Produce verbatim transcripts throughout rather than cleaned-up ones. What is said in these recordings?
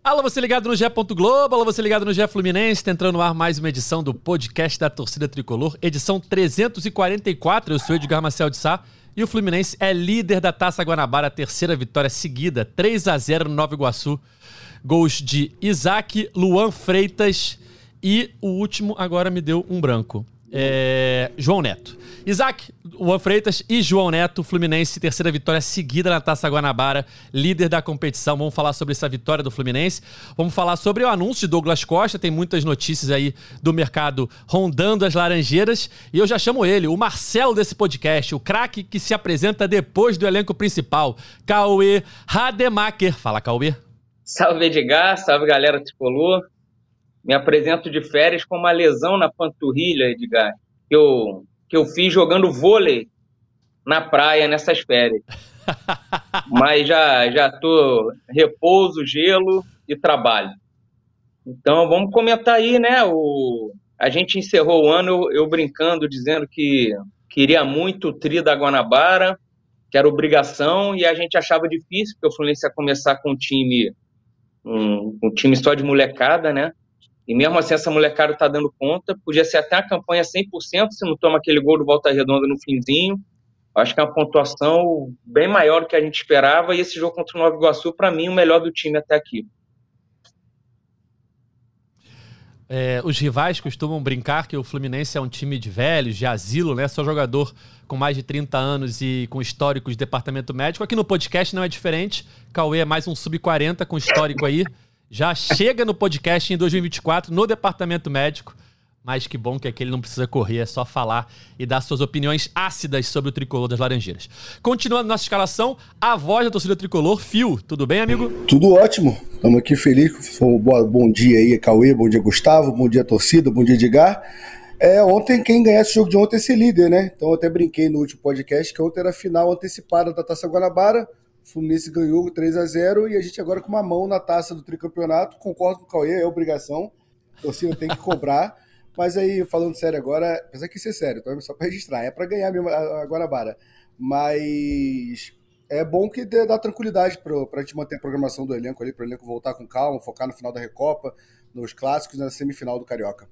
Alô, você ligado no G E. Globo, alô, você ligado no G E Fluminense, tá entrando no ar mais uma edição do podcast da torcida tricolor, edição trezentos e quarenta e quatro, eu sou Edgar Marcel de Sá, e o Fluminense é líder da Taça Guanabara, a terceira vitória seguida, três a zero no Nova Iguaçu, gols de Isaac, Luan Freitas e o último agora me deu um branco. É, João Neto. Isaac, Luan Freitas e João Neto, Fluminense, terceira vitória seguida na Taça Guanabara, líder da competição. Vamos falar sobre essa vitória do Fluminense. Vamos falar sobre o anúncio de Douglas Costa. Tem muitas notícias aí do mercado rondando as Laranjeiras. E eu já chamo ele, o Marcelo desse podcast, o craque que se apresenta depois do elenco principal, Cauê Rademacher. Fala, Cauê. Salve, Edgar. Salve, galera tricolor. Me apresento de férias com uma lesão na panturrilha, Edgar, que eu, que eu fiz jogando vôlei na praia nessas férias. Mas já já tô repouso, gelo e trabalho. Então vamos comentar aí, né? O, a gente encerrou o ano eu, eu brincando, dizendo que queria muito o tri da Guanabara, que era obrigação, e a gente achava difícil, porque o Fluminense ia começar com um time, um, um time só de molecada, né? E mesmo assim, essa molecada está dando conta. Podia ser até a campanha cem por cento se não toma aquele gol do Volta Redonda no finzinho. Acho que é uma pontuação bem maior do que a gente esperava. E esse jogo contra o Nova Iguaçu, para mim, o melhor do time até aqui. É, os rivais costumam brincar que o Fluminense é um time de velhos, de asilo, né? Só jogador com mais de trinta anos e com histórico de departamento médico. Aqui no podcast não é diferente. Cauê é mais um sub quarenta com histórico aí. Já chega no podcast em dois mil e vinte e quatro, no departamento médico, mas que bom que aqui ele não precisa correr, é só falar e dar suas opiniões ácidas sobre o tricolor das Laranjeiras. Continuando nossa escalação, a voz da torcida tricolor, Fio. Tudo bem, amigo? Tudo ótimo, estamos aqui felizes. Bom dia aí, Cauê, bom dia, Gustavo, bom dia, torcida, bom dia, Edgar. É, ontem, quem ganhasse o jogo de ontem é ser líder, né? Então eu até brinquei no último podcast que ontem era a final antecipada da Taça Guanabara. O Fluminense ganhou três a zero e a gente agora com uma mão na taça do tricampeonato. Concordo com o Cauê, é obrigação. A torcida tem que cobrar. Mas aí, falando sério agora, apesar que isso é sério, então é só para registrar, é para ganhar mesmo a Guanabara. Mas é bom que dá tranquilidade para a gente manter a programação do elenco ali, para o elenco voltar com calma, focar no final da Recopa, nos clássicos e na semifinal do Carioca.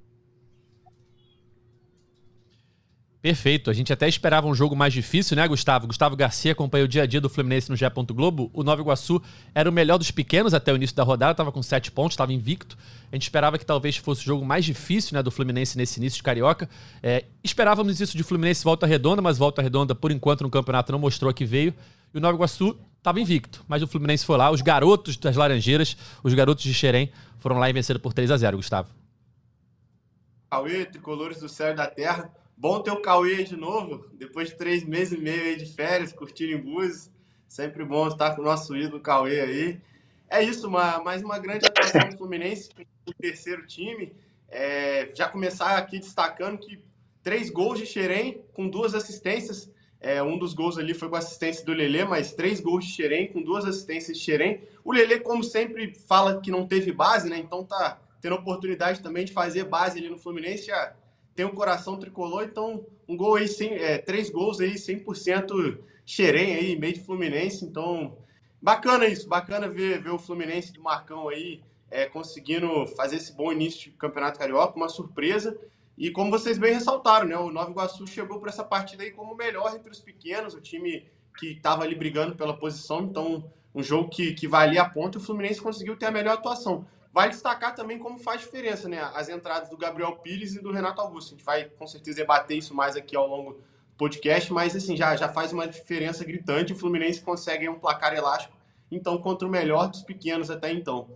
Perfeito. A gente até esperava um jogo mais difícil, né, Gustavo? Gustavo Garcia acompanha o dia a dia do Fluminense no G E. Globo. O Nova Iguaçu era o melhor dos pequenos até o início da rodada, estava com sete pontos, estava invicto. A gente esperava que talvez fosse o jogo mais difícil, né, do Fluminense nesse início de Carioca. É, esperávamos isso de Fluminense Volta Redonda, mas Volta Redonda, por enquanto, no campeonato não mostrou que veio. E o Nova Iguaçu estava invicto, mas o Fluminense foi lá. Os garotos das Laranjeiras, os garotos de Xerém, foram lá e venceram por três a zero, Gustavo. Cauê, tricolores do céu e da terra. Bom ter o Cauê aí de novo, depois de três meses e meio aí de férias, curtindo em Búzios. Sempre bom estar com o nosso ídolo Cauê aí. É isso, uma, mais uma grande atuação do Fluminense, o terceiro time. É, já começar aqui destacando que três gols de Xerém com duas assistências. É, um dos gols ali foi com assistência do Lelê, mas três gols de Xerém com duas assistências de Xerém. O Lelê, como sempre, fala que não teve base, né? Então tá tendo oportunidade também de fazer base ali no Fluminense. Já tem um coração tricolor, então um gol aí, sem, é, três gols aí, cem por cento Xerém aí, meio de Fluminense, então bacana isso, bacana ver, ver o Fluminense do Marcão aí é, conseguindo fazer esse bom início de Campeonato Carioca, uma surpresa, e como vocês bem ressaltaram, né, o Nova Iguaçu chegou para essa partida aí como o melhor entre os pequenos, o time que estava ali brigando pela posição, então um jogo que, que valia a ponta, e o Fluminense conseguiu ter a melhor atuação. Vale destacar também como faz diferença, né? As entradas do Gabriel Pires e do Renato Augusto. A gente vai, com certeza, debater isso mais aqui ao longo do podcast, mas, assim, já, já faz uma diferença gritante. O Fluminense consegue um placar elástico, então, contra o melhor dos pequenos até então.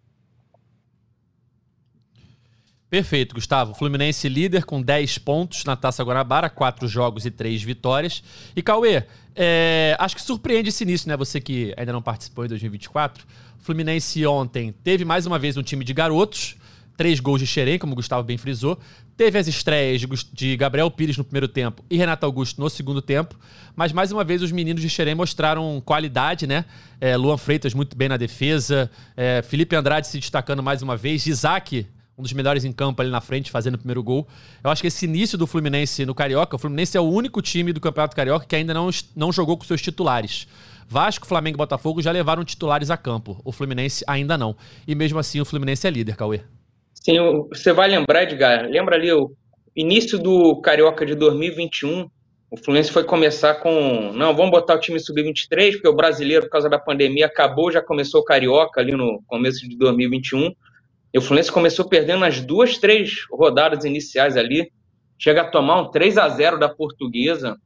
Perfeito, Gustavo. Fluminense líder com dez pontos na Taça Guanabara, quatro jogos e três vitórias. E, Cauê, é, acho que surpreende esse início, né? Você que ainda não participou em dois mil e vinte e quatro. Fluminense ontem teve mais uma vez um time de garotos, três gols de Xerém, como o Gustavo bem frisou. Teve as estreias de, de Gabriel Pires no primeiro tempo e Renato Augusto no segundo tempo. Mas mais uma vez os meninos de Xerém mostraram qualidade, né? É, Luan Freitas muito bem na defesa, é, Felipe Andrade se destacando mais uma vez, Isaac, um dos melhores em campo ali na frente, fazendo o primeiro gol. Eu acho que esse início do Fluminense no Carioca, o Fluminense é o único time do Campeonato Carioca que ainda não, não jogou com seus titulares. Vasco, Flamengo e Botafogo já levaram titulares a campo. O Fluminense ainda não. E mesmo assim o Fluminense é líder, Cauê. Sim, você vai lembrar, Edgar, lembra ali o início do Carioca de dois mil e vinte e um, o Fluminense foi começar com, não, vamos botar o time sub vinte e três, porque o brasileiro, por causa da pandemia, acabou, já começou o Carioca ali no começo de dois mil e vinte e um, e o Fluminense começou perdendo nas duas, três rodadas iniciais ali, chega a tomar um três a zero da Portuguesa,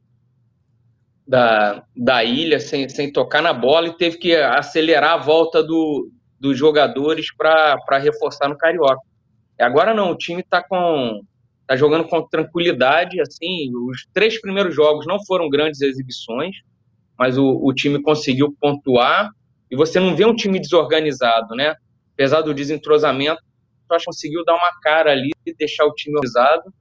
da, da Ilha, sem, sem tocar na bola, e teve que acelerar a volta do, dos jogadores para reforçar no Carioca. Agora não, o time está com... tá jogando com tranquilidade, assim, os três primeiros jogos não foram grandes exibições, mas o, o time conseguiu pontuar, e você não vê um time desorganizado, né? Apesar do desentrosamento, eu acho que conseguiu dar uma cara ali e deixar o time organizado,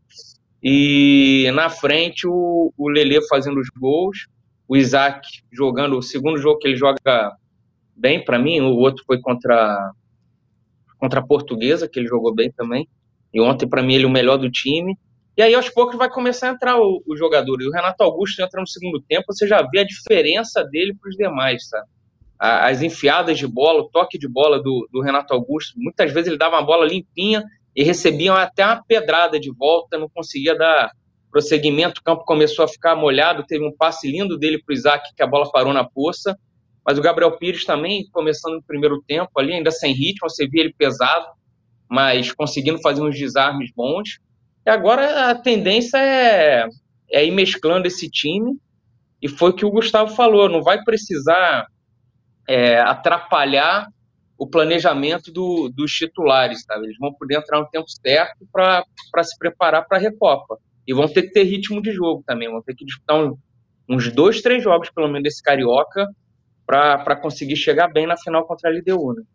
e na frente o, o Lelê fazendo os gols, o Isaac jogando, o segundo jogo que ele joga bem para mim, o outro foi contra, contra a Portuguesa, que ele jogou bem também. E ontem, para mim, ele é o melhor do time. E aí, aos poucos, vai começar a entrar o, o jogador. E o Renato Augusto entra no segundo tempo, você já vê a diferença dele para os demais, sabe? As enfiadas de bola, o toque de bola do, do Renato Augusto, muitas vezes ele dava uma bola limpinha e recebiam até uma pedrada de volta, não conseguia dar prosseguimento, o campo começou a ficar molhado, teve um passe lindo dele para o Isaac, que a bola parou na poça. Mas o Gabriel Pires também, começando no primeiro tempo ali, ainda sem ritmo, você via ele pesado, mas conseguindo fazer uns desarmes bons. E agora a tendência é, é ir mesclando esse time, e foi o que o Gustavo falou, não vai precisar é, atrapalhar o planejamento do, dos titulares, sabe? Eles vão poder entrar no tempo certo para se preparar para a Recopa. E vão ter que ter ritmo de jogo também, vão ter que disputar um, uns dois, três jogos, pelo menos, desse Carioca, para conseguir chegar bem na final contra a L D U, né?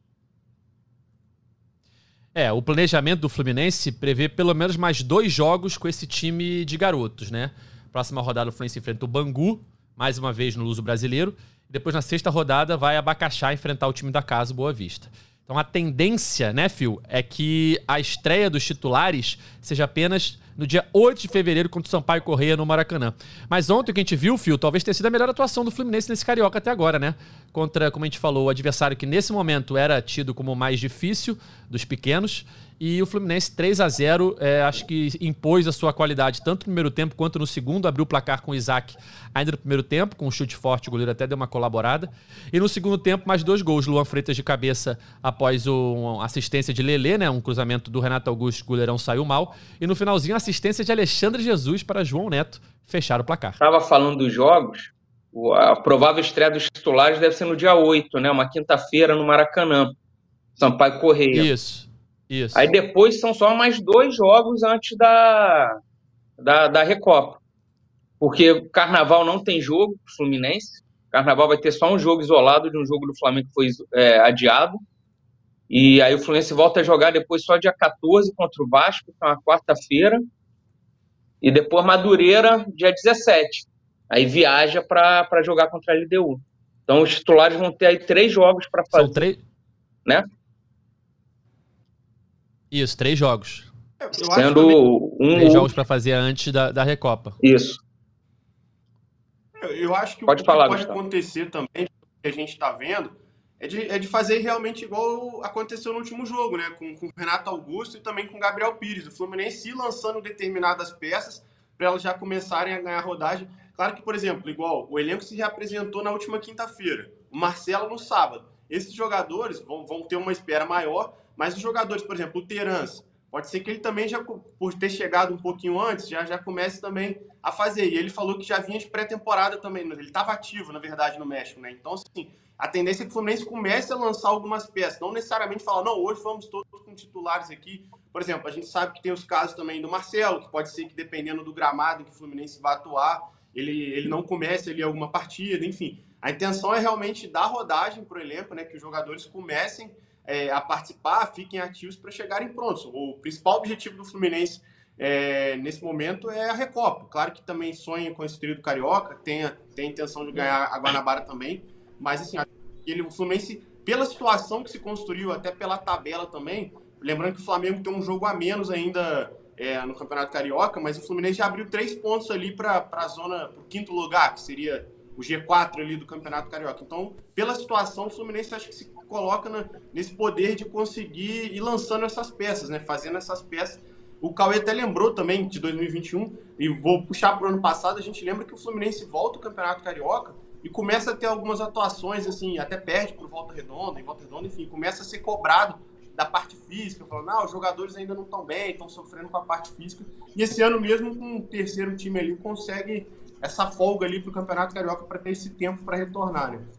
É, o planejamento do Fluminense prevê pelo menos mais dois jogos com esse time de garotos, né? Próxima rodada o Fluminense enfrenta o Bangu, mais uma vez no Luso Brasileiro. E depois na sexta rodada vai Abacaxá enfrentar o time da casa, Boa Vista. Então a tendência, né, Phil, é que a estreia dos titulares seja apenas no dia oito de fevereiro contra o Sampaio Corrêa no Maracanã. Mas ontem o que a gente viu, Phil, talvez tenha sido a melhor atuação do Fluminense nesse Carioca até agora, né? Contra, como a gente falou, o adversário que nesse momento era tido como o mais difícil dos pequenos. E o Fluminense três a zero, é, acho que impôs a sua qualidade tanto no primeiro tempo quanto no segundo. Abriu o placar com o Isaac ainda no primeiro tempo, com um chute forte, o goleiro até deu uma colaborada. E no segundo tempo, mais dois gols. Luan Freitas de cabeça após uma assistência de Lelê, né? Um cruzamento do Renato Augusto, o goleirão saiu mal. E no finalzinho, assistência de Alexandre Jesus para João Neto fechar o placar. Estava falando dos jogos, a provável estreia dos titulares deve ser no dia oito, né? Uma quinta-feira no Maracanã, Sampaio Corrêa. Isso. Isso. Aí depois são só mais dois jogos antes da, da, da Recopa. Porque o Carnaval não tem jogo pro Fluminense. O Carnaval vai ter só um jogo isolado de um jogo do Flamengo que foi é, adiado. E aí o Fluminense volta a jogar depois só dia quatorze contra o Vasco, que é uma quarta-feira. E depois Madureira, dia dezessete. Aí viaja para jogar contra a L D U. Então os titulares vão ter aí três jogos para fazer. São três... Né? Isso, três jogos. Eu Sendo acho um... Três jogos para fazer antes da, da Recopa. Isso. Eu, eu acho que pode o que falar, pode Gustavo. acontecer também, que a gente está vendo, é de, é de fazer realmente igual aconteceu no último jogo, né? Com, com o Renato Augusto e também com o Gabriel Pires. O Fluminense ir lançando determinadas peças para elas já começarem a ganhar rodagem. Claro que, por exemplo, igual o elenco se reapresentou na última quinta-feira, o Marcelo no sábado. Esses jogadores vão, vão ter uma espera maior, mas os jogadores, por exemplo, o Terence, pode ser que ele também, já, por ter chegado um pouquinho antes, já, já comece também a fazer. E ele falou que já vinha de pré-temporada também, ele estava ativo, na verdade, no México, né? Então, assim, a tendência é que o Fluminense comece a lançar algumas peças, não necessariamente falar, não, hoje vamos todos com titulares aqui. Por exemplo, a gente sabe que tem os casos também do Marcelo, que pode ser que dependendo do gramado em que o Fluminense vai atuar, ele, ele não comece ali alguma partida, enfim. A intenção é realmente dar rodagem para o elenco, né? Que os jogadores comecem É, a participar, fiquem ativos para chegarem prontos. O principal objetivo do Fluminense é, nesse momento é a Recopa. Claro que também sonha com esse trio do Carioca, tem a, tem a intenção de ganhar a Guanabara também, mas assim, ele, o Fluminense, pela situação que se construiu, até pela tabela também, lembrando que o Flamengo tem um jogo a menos ainda é, no Campeonato Carioca, mas o Fluminense já abriu três pontos ali para a zona, para o quinto lugar, que seria o G quatro ali do Campeonato Carioca. Então, pela situação, o Fluminense acho que se coloca na, nesse poder de conseguir ir lançando essas peças, né? Fazendo essas peças. O Cauê até lembrou também de dois mil e vinte e um, e vou puxar para o ano passado, a gente lembra que o Fluminense volta ao Campeonato Carioca e começa a ter algumas atuações, assim, até perde para o Volta Redonda, e Volta Redonda, enfim, começa a ser cobrado da parte física, falando, ah, os jogadores ainda não estão bem, estão sofrendo com a parte física. E esse ano mesmo, com o terceiro time ali, consegue essa folga ali para o Campeonato Carioca para ter esse tempo para retornar, né?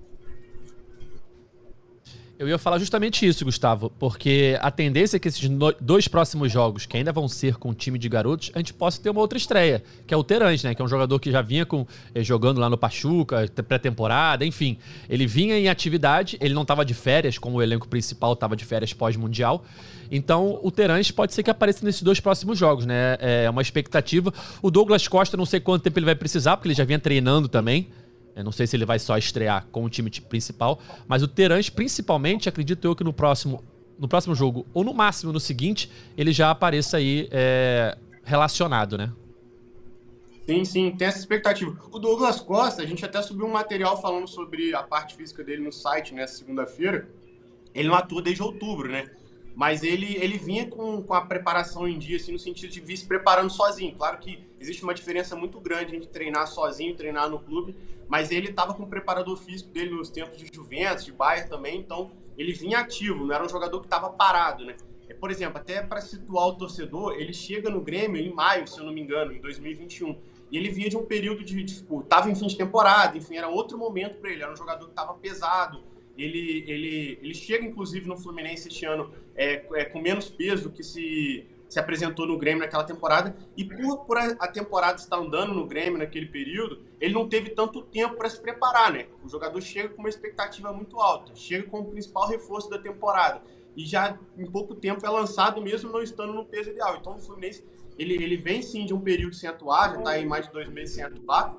Eu ia falar justamente isso, Gustavo, porque a tendência é que esses no- dois próximos jogos, que ainda vão ser com o time de garotos, a gente possa ter uma outra estreia, que é o Terãs, né? Que é um jogador que já vinha com, eh, jogando lá no Pachuca, pré-temporada, enfim. Ele vinha em atividade, ele não estava de férias, como o elenco principal estava de férias pós-mundial. Então, o Terãs pode ser que apareça nesses dois próximos jogos, né? É uma expectativa. O Douglas Costa, não sei quanto tempo ele vai precisar, porque ele já vinha treinando também. Eu não sei se ele vai só estrear com o time principal, mas o Terãs, principalmente, acredito eu que no próximo, no próximo jogo, ou no máximo no seguinte, ele já apareça aí é, relacionado, né? Sim, sim, tem essa expectativa. O Douglas Costa, a gente até subiu um material falando sobre a parte física dele no site nessa segunda-feira. Ele não atua desde outubro, né? Mas ele, ele vinha com, com a preparação em dia, assim, no sentido de vir se preparando sozinho. Claro que existe uma diferença muito grande entre treinar sozinho e treinar no clube, mas ele estava com o preparador físico dele nos tempos de Juventus, de Bayern também, então ele vinha ativo, não era um jogador que estava parado, né? Por exemplo, até para situar o torcedor, ele chega no Grêmio em maio, se eu não me engano, em dois mil e vinte e um, e ele vinha de um período de, tipo, estava em fim de temporada, enfim, era outro momento para ele, era um jogador que estava pesado. Ele, ele, ele chega, inclusive, no Fluminense este ano é, é, com menos peso do que se, se apresentou no Grêmio naquela temporada. E por, por a, a temporada estar andando no Grêmio naquele período, ele não teve tanto tempo para se preparar, né? O jogador chega com uma expectativa muito alta, chega com o principal reforço da temporada. E já em pouco tempo é lançado mesmo não estando no peso ideal. Então o Fluminense, ele, ele vem sim de um período sem atuar, já está aí mais de dois meses sem atuar,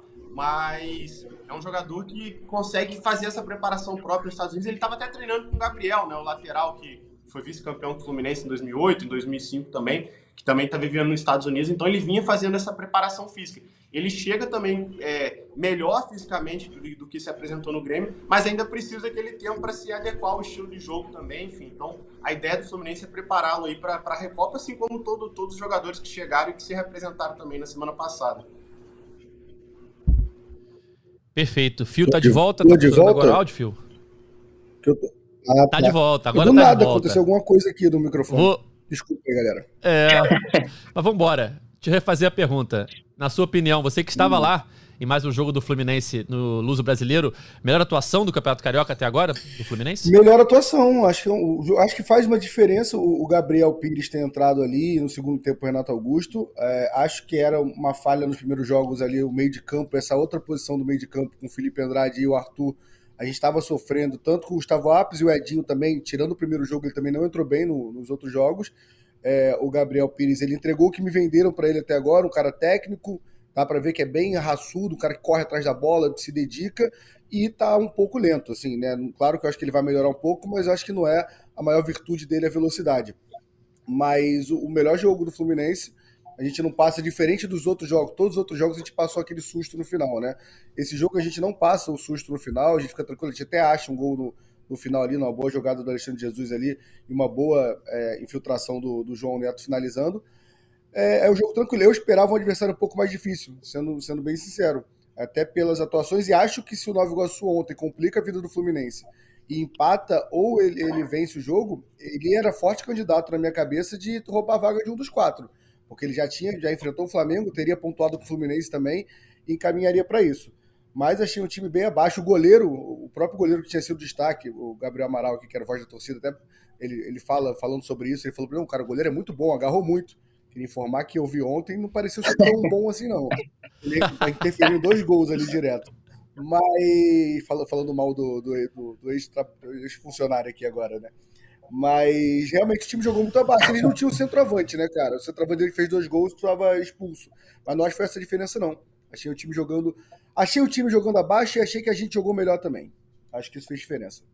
mas é um jogador que consegue fazer essa preparação própria nos Estados Unidos. Ele estava até treinando com o Gabriel, né, o lateral que foi vice-campeão do Fluminense em dois mil e oito, em dois mil e cinco também, que também está vivendo nos Estados Unidos, então ele vinha fazendo essa preparação física. Ele chega também é, melhor fisicamente do, do que se apresentou no Grêmio, mas ainda precisa daquele tempo para se adequar ao estilo de jogo também, enfim. Então, a ideia do Fluminense é prepará-lo aí para a Recopa, assim como todo, todos os jogadores que chegaram e que se representaram também na semana passada. Perfeito. Fio tá de volta? Tô Tá de funcionando volta? agora o áudio, Fio? Que eu tô- Ah, Tá de volta, agora do tá nada de volta. aconteceu alguma coisa aqui no microfone. Vou... Desculpa aí, galera. É... Mas vambora. Deixa eu refazer a pergunta. Na sua opinião, você que estava Hum. lá em mais um jogo do Fluminense no Luso Brasileiro, melhor atuação do Campeonato Carioca até agora, do Fluminense? Melhor atuação, acho que, o- acho que faz uma diferença o o Gabriel Pires ter entrado ali, no segundo tempo o Renato Augusto. É, acho que era uma falha nos primeiros jogos ali, o meio de campo, essa outra posição do meio de campo com o Felipe Andrade e o Arthur. A gente estava sofrendo, tanto com o Gustavo Apes e o Edinho também, tirando o primeiro jogo, ele também não entrou bem no- nos outros jogos. É, o Gabriel Pires, ele entregou o que me venderam para ele até agora, um cara técnico, dá para ver que é bem raçudo, um cara que corre atrás da bola, se dedica e tá um pouco lento, assim, né? Claro que eu acho que ele vai melhorar um pouco, mas eu acho que não é a maior virtude dele a velocidade. Mas o, o melhor jogo do Fluminense, a gente não passa diferente dos outros jogos. Todos os outros jogos a gente passou aquele susto no final, né? Esse jogo a gente não passa o susto no final, a gente fica tranquilo, a gente até acha um gol no, no final ali, uma boa jogada do Alexandre Jesus ali e uma boa é, infiltração do, do João Neto finalizando. É, é um jogo tranquilo. Eu esperava um adversário um pouco mais difícil, sendo, sendo bem sincero, até pelas atuações, e acho que se o Nova Iguaçu ontem complica a vida do Fluminense e empata ou ele, ele vence o jogo, ele era forte candidato na minha cabeça de roubar a vaga de um dos quatro, porque ele já tinha, já enfrentou o Flamengo, teria pontuado com o Fluminense também e encaminharia para isso. Mas achei um time bem abaixo. O goleiro, o próprio goleiro que tinha sido destaque, o Gabriel Amaral, que era voz da torcida, até ele, ele fala, falando sobre isso, ele falou, não, cara, o goleiro é muito bom, agarrou muito. Queria informar que eu vi ontem, não pareceu ser tão bom assim, não. Ele interferiu em dois gols ali direto. Mas, falando mal do, do, do, do ex-funcionário aqui agora, né? Mas, realmente, o time jogou muito abaixo. Eles não tinham centroavante, né, cara? O centroavante dele fez dois gols e estava expulso. Mas não acho que foi essa diferença, não. Achei o time jogando... Achei o time jogando abaixo e achei que a gente jogou melhor também. Acho que isso fez diferença.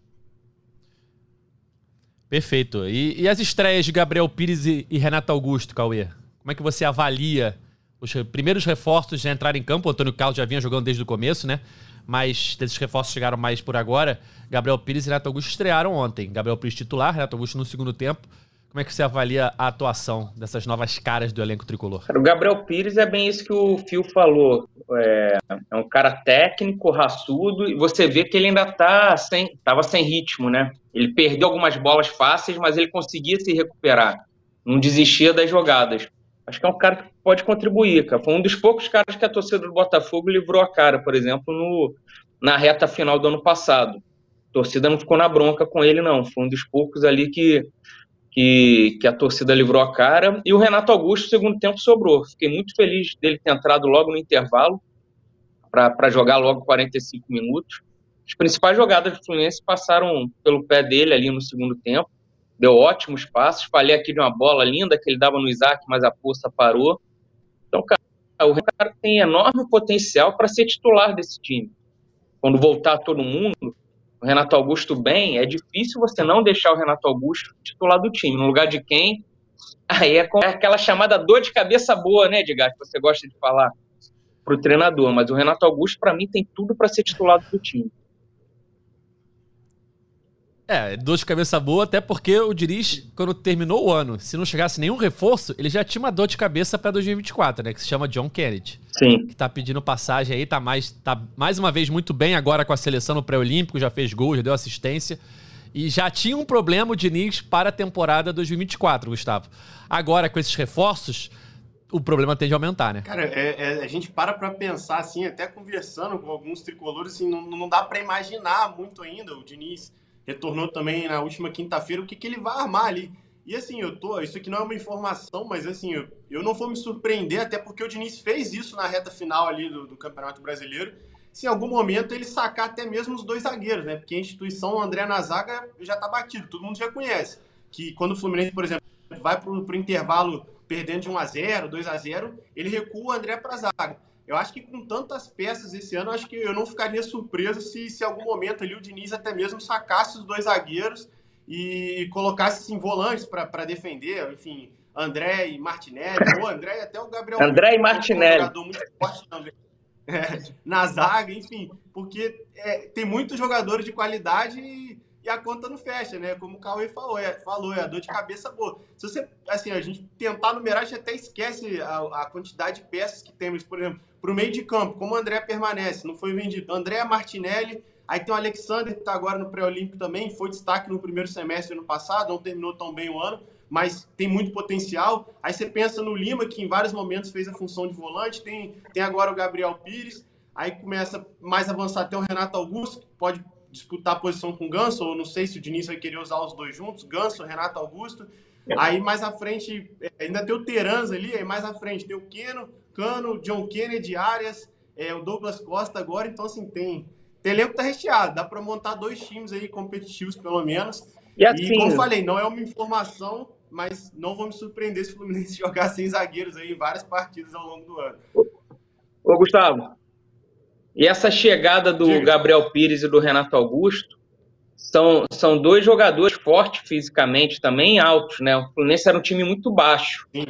Perfeito. E, e as estreias de Gabriel Pires e, e Renato Augusto, Cauê? Como é que você avalia os primeiros reforços já entraram em campo. O Antônio Carlos já vinha jogando desde o começo, né? Mas desses reforços chegaram mais por agora. Gabriel Pires e Renato Augusto estrearam ontem. Gabriel Pires titular, Renato Augusto no segundo tempo. Como é que você avalia a atuação dessas novas caras do elenco tricolor? O Gabriel Pires é bem isso que o Fio falou. É, é um cara técnico, raçudo, e você vê que ele ainda tá sem, tava sem ritmo, né? Ele perdeu algumas bolas fáceis, mas ele conseguia se recuperar. Não desistia das jogadas. Acho que é um cara que pode contribuir, cara. Foi um dos poucos caras que a torcida do Botafogo livrou a cara, por exemplo, no, na reta final do ano passado. A torcida não ficou na bronca com ele, não. Foi um dos poucos ali que... Que, que a torcida livrou a cara, e o Renato Augusto, no segundo tempo, sobrou. Fiquei muito feliz dele ter entrado logo no intervalo, para jogar logo quarenta e cinco minutos. As principais jogadas do Fluminense passaram pelo pé dele ali no segundo tempo, deu ótimos passos. Falei aqui de uma bola linda que ele dava no Isaac, mas a poça parou. Então, cara, o Renato tem enorme potencial para ser titular desse time. Quando voltar todo mundo, o Renato Augusto bem, é difícil você não deixar o Renato Augusto titular do time. No lugar de quem? Aí é, é aquela chamada dor de cabeça boa, né, Edgar, que você gosta de falar pro treinador. Mas o Renato Augusto, para mim, tem tudo para ser titular do time. É, dor de cabeça boa, até porque o Diniz, quando terminou o ano, se não chegasse nenhum reforço, ele já tinha uma dor de cabeça para dois mil e vinte e quatro, né? Que se chama John Kennedy. Sim. Que tá pedindo passagem aí, tá mais, tá mais uma vez muito bem agora com a seleção no pré-olímpico, já fez gol, já deu assistência. E já tinha um problema o Diniz para a temporada dois mil e vinte e quatro, Gustavo. Agora, com esses reforços, o problema tende a aumentar, né? Cara, é, é, a gente para pra pensar, assim, até conversando com alguns tricolores, assim, não, não dá pra imaginar muito ainda. O Diniz retornou também na última quinta-feira, o que, que ele vai armar ali. E assim, eu tô, isso aqui não é uma informação, mas assim, eu, eu não vou me surpreender, até porque o Diniz fez isso na reta final ali do, do Campeonato Brasileiro, se em algum momento ele sacar até mesmo os dois zagueiros, né? Porque a instituição André na zaga já tá batido, todo mundo já conhece. Que quando o Fluminense, por exemplo, vai pro, pro intervalo perdendo de um a zero, dois a zero, ele recua o André pra zaga. Eu acho que com tantas peças esse ano, acho que eu não ficaria surpreso se em algum momento ali o Diniz até mesmo sacasse os dois zagueiros e colocasse assim, volantes para defender, enfim, André e Martinelli, ou André e até o Gabriel. André e Martinelli. Um jogador muito forte também. É, na zaga, enfim, porque é, tem muitos jogadores de qualidade e, e a conta não fecha, né? Como o Cauê falou, é, falou, é a dor de cabeça boa. Se você, assim, a gente tentar numerar, a gente até esquece a, a quantidade de peças que temos, por exemplo, para o meio de campo, como o André permanece, não foi vendido. André, Martinelli, aí tem o Alexander, que está agora no pré-olímpico também, foi destaque no primeiro semestre do ano passado, não terminou tão bem o ano, mas tem muito potencial. Aí você pensa no Lima, que em vários momentos fez a função de volante, tem, tem agora o Gabriel Pires, aí começa mais avançar até o Renato Augusto, que pode disputar a posição com o Ganso, ou não sei se o Diniz vai querer usar os dois juntos, Ganso, Renato Augusto. Aí mais à frente, ainda tem o Terans ali, aí mais à frente tem o Keno, Cano, John Kennedy, Arias, é, o Douglas Costa agora, então assim, tem, tem elenco tá recheado, dá para montar dois times aí competitivos pelo menos. E, assim, e como eu falei, não é uma informação, mas não vou me surpreender se o Fluminense jogar sem zagueiros aí em várias partidas ao longo do ano. Ô Gustavo, e essa chegada do Diga. Gabriel Pires e do Renato Augusto são, são dois jogadores fortes fisicamente também, altos, né? O Fluminense era um time muito baixo. Sim.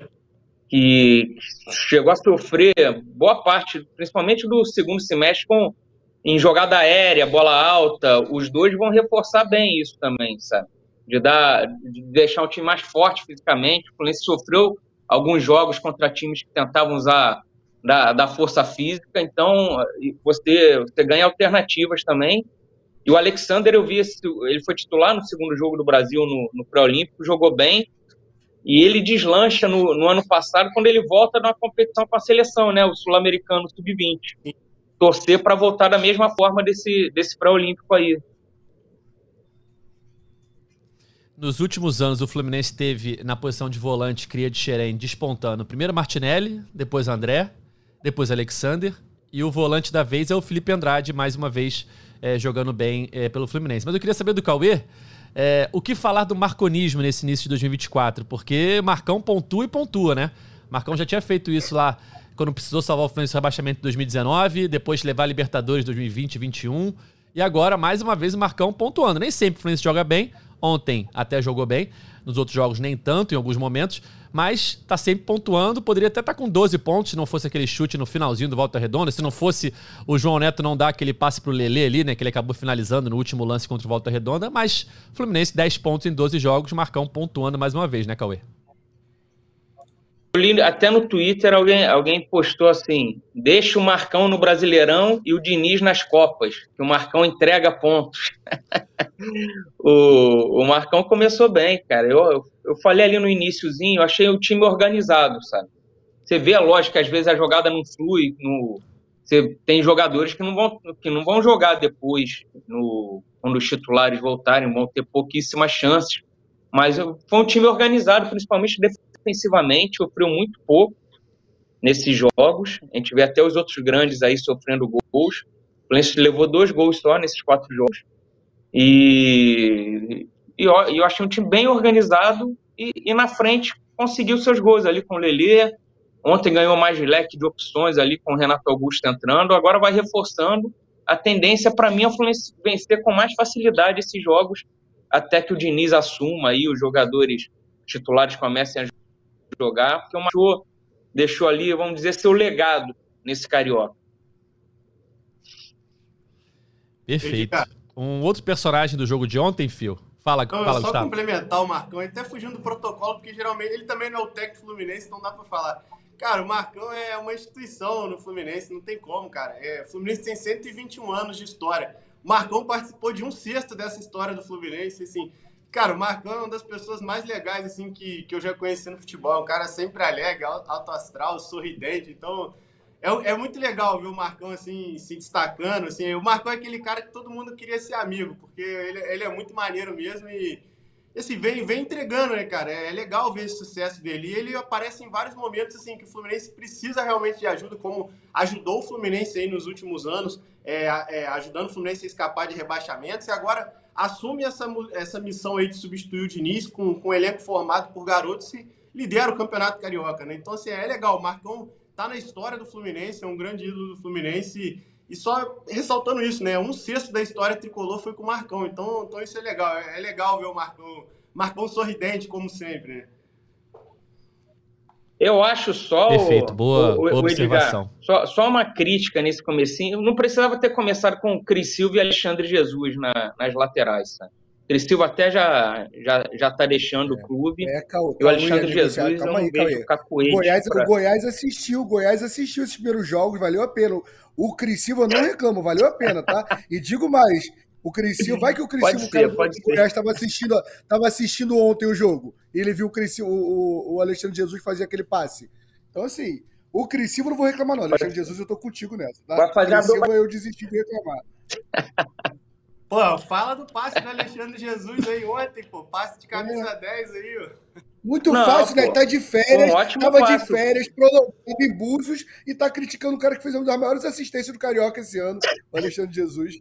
Que chegou a sofrer boa parte, principalmente do segundo semestre, com, em jogada aérea, bola alta. Os dois vão reforçar bem isso também, sabe? De, dar, de deixar o time mais forte fisicamente. O Fluminense sofreu alguns jogos contra times que tentavam usar da, da força física, então você, você ganha alternativas também. E o Alexander, eu vi, esse, ele foi titular no segundo jogo do Brasil no, no pré-olímpico, jogou bem. E ele deslancha no, no ano passado, quando ele volta na competição com a seleção, né? O sul-americano sub vinte. Torcer para voltar da mesma forma desse, desse pré-olímpico aí. Nos últimos anos, o Fluminense teve na posição de volante, cria de Xerém, despontando primeiro Martinelli, depois André, depois Alexander, e o volante da vez é o Felipe Andrade, mais uma vez é, jogando bem é, pelo Fluminense. Mas eu queria saber do Cauê, É, o que falar do marconismo nesse início de dois mil e vinte e quatro? Porque Marcão pontua e pontua, né? Marcão já tinha feito isso lá quando precisou salvar o Fluminense do rebaixamento em dois mil e dezenove, depois levar a Libertadores dois mil e vinte e dois mil e vinte e um, e agora, mais uma vez, o Marcão pontuando. Nem sempre o Fluminense joga bem, Ontem até jogou bem, nos outros jogos nem tanto, em alguns momentos, mas tá sempre pontuando, poderia até estar tá com doze pontos se não fosse aquele chute no finalzinho do Volta Redonda, se não fosse o João Neto não dar aquele passe pro Lelê ali, né, que ele acabou finalizando no último lance contra o Volta Redonda, mas Fluminense dez pontos em doze jogos, Marcão pontuando mais uma vez, né, Cauê? Eu li até no Twitter, alguém, alguém postou assim, deixa o Marcão no Brasileirão e o Diniz nas Copas, que o Marcão entrega pontos. o, o Marcão começou bem, cara. Eu, eu, eu falei ali no iniciozinho, eu achei o time organizado, sabe? Você vê a lógica, às vezes a jogada não flui, no, você tem jogadores que não vão, que não vão jogar depois, no, quando os titulares voltarem, vão ter pouquíssimas chances. Mas foi um time organizado, principalmente defensivamente, sofreu muito pouco nesses jogos. A gente vê até os outros grandes aí sofrendo gols. O Fluminense levou dois gols só nesses quatro jogos. E, e eu, eu achei um time bem organizado e, e na frente conseguiu seus gols ali com o Lelê. Ontem ganhou mais leque de opções ali com o Renato Augusto entrando. Agora vai reforçando. A tendência para mim é o Fluminense vencer com mais facilidade esses jogos até que o Diniz assuma aí, os jogadores titulares comecem a jogar, porque o Marcão deixou ali, vamos dizer, seu legado nesse Carioca. Perfeito. Um outro personagem do jogo de ontem, Fio? Fala, não, fala só Gustavo. complementar o Marcão, até fugindo do protocolo, porque geralmente ele também não é o técnico Fluminense, então dá pra falar. Cara, o Marcão é uma instituição no Fluminense, não tem como, cara. É, o Fluminense tem cento e vinte e um anos de história. O Marcão participou de um sexto dessa história do Fluminense, assim. Cara, o Marcão é uma das pessoas mais legais, assim, que, que eu já conheci no futebol. É um cara sempre alegre, alto astral, sorridente. Então, é, é muito legal ver o Marcão, assim, se destacando, assim. O Marcão é aquele cara que todo mundo queria ser amigo, porque ele, ele é muito maneiro mesmo e, assim, vem, vem entregando, né, cara? É, é legal ver esse sucesso dele. E ele aparece em vários momentos, assim, que o Fluminense precisa realmente de ajuda, como ajudou o Fluminense aí nos últimos anos, é, é, ajudando o Fluminense a escapar de rebaixamentos, e agora assume essa, essa missão aí de substituir o Diniz com, com um elenco formado por garotos e lidera o Campeonato Carioca, né? Então, assim, é legal. O Marcão tá na história do Fluminense, é um grande ídolo do Fluminense. E, e só ressaltando isso, né? Um sexto da história tricolor foi com o Marcão. Então, então isso é legal. É, é legal ver o Marcão, Marcão sorridente, como sempre, né? Eu acho só... Perfeito, o, boa, o, boa o observação. Edgar, só, só uma crítica nesse comecinho. Não precisava ter começado com o Cris Silva e Alexandre Jesus na, nas laterais, sabe? O Cris Silva até já já já está deixando é, o clube. É, Cauê, e o Alexandre Cauê, Jesus calma aí, eu não vejo cacoete. Goiás, pra... O Goiás assistiu, o Goiás assistiu esses primeiros jogos, valeu a pena. O Cris Silva não reclama, valeu a pena, tá? E digo mais, o Cris Silva, vai que o Cris Silva, o cara do Goiás estava assistindo, tava assistindo ontem o jogo, e ele viu o, Cris, o, o, o Alexandre Jesus fazer aquele passe. Então, assim, o Cris Silva eu não vou reclamar, não. Alexandre Jesus, eu tô contigo nessa. Tá? Vai fazer Cris a Silva, eu desisti de reclamar. Pô, fala do passe do Alexandre Jesus aí ontem, pô. Passe de camisa é. dez aí, ó. Muito não, fácil, pô. Né? Tá de férias, um tava passo. de férias, prolongado em Búzios e tá criticando o cara que fez uma das maiores assistências do Carioca esse ano, o Alexandre Jesus.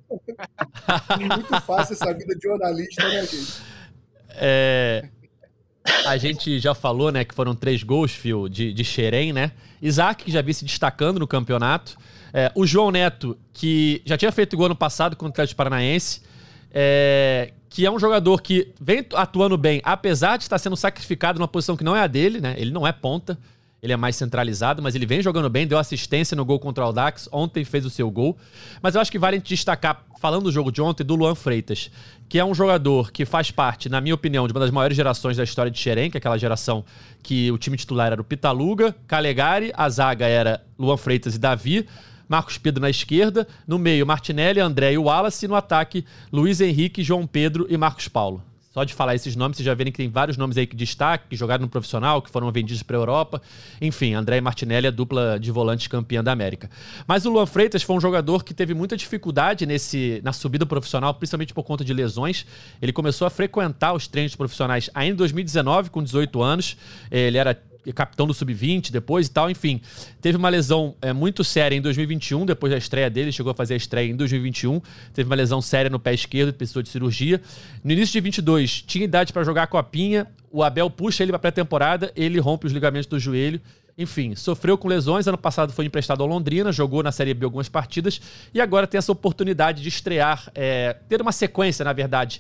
Muito fácil essa vida de jornalista, né, gente? É... A gente já falou, né, que foram três gols, Fio, de, de Xerém, né? Isaac, que já vinha se destacando no campeonato. É, o João Neto, que já tinha feito gol no passado contra o Atlético Paranaense, é, que é um jogador que vem atuando bem, apesar de estar sendo sacrificado numa posição que não é a dele, né? Ele não é ponta, ele é mais centralizado, mas ele vem jogando bem, deu assistência no gol contra o Audax, ontem fez o seu gol. Mas eu acho que vale a gente destacar, falando do jogo de ontem, do Luan Freitas, que é um jogador que faz parte, na minha opinião, de uma das maiores gerações da história de Xerém, que é aquela geração que o time titular era o Pitaluga, Calegari, a zaga era Luan Freitas e Davi, Marcos Pedro na esquerda, no meio Martinelli, André e Wallace, e no ataque Luiz Henrique, João Pedro e Marcos Paulo. Só de falar esses nomes, vocês já verem que tem vários nomes aí que destacam, que jogaram no profissional, que foram vendidos para a Europa. Enfim, André e Martinelli, a dupla de volantes campeã da América. Mas o Luan Freitas foi um jogador que teve muita dificuldade nesse, na subida profissional, principalmente por conta de lesões. Ele começou a frequentar os treinos profissionais ainda em dois mil e dezenove, com dezoito anos. Ele era capitão do sub vinte depois e tal, enfim. Teve uma lesão é, muito séria em dois mil e vinte e um, depois da estreia dele, chegou a fazer a estreia em dois mil e vinte e um, teve uma lesão séria no pé esquerdo, precisou de cirurgia. No início de vinte e dois, tinha idade para jogar a Copinha, o Abel puxa ele para pré-temporada, ele rompe os ligamentos do joelho, enfim, sofreu com lesões, ano passado foi emprestado ao Londrina, jogou na Série B algumas partidas, e agora tem essa oportunidade de estrear, é, ter uma sequência, na verdade,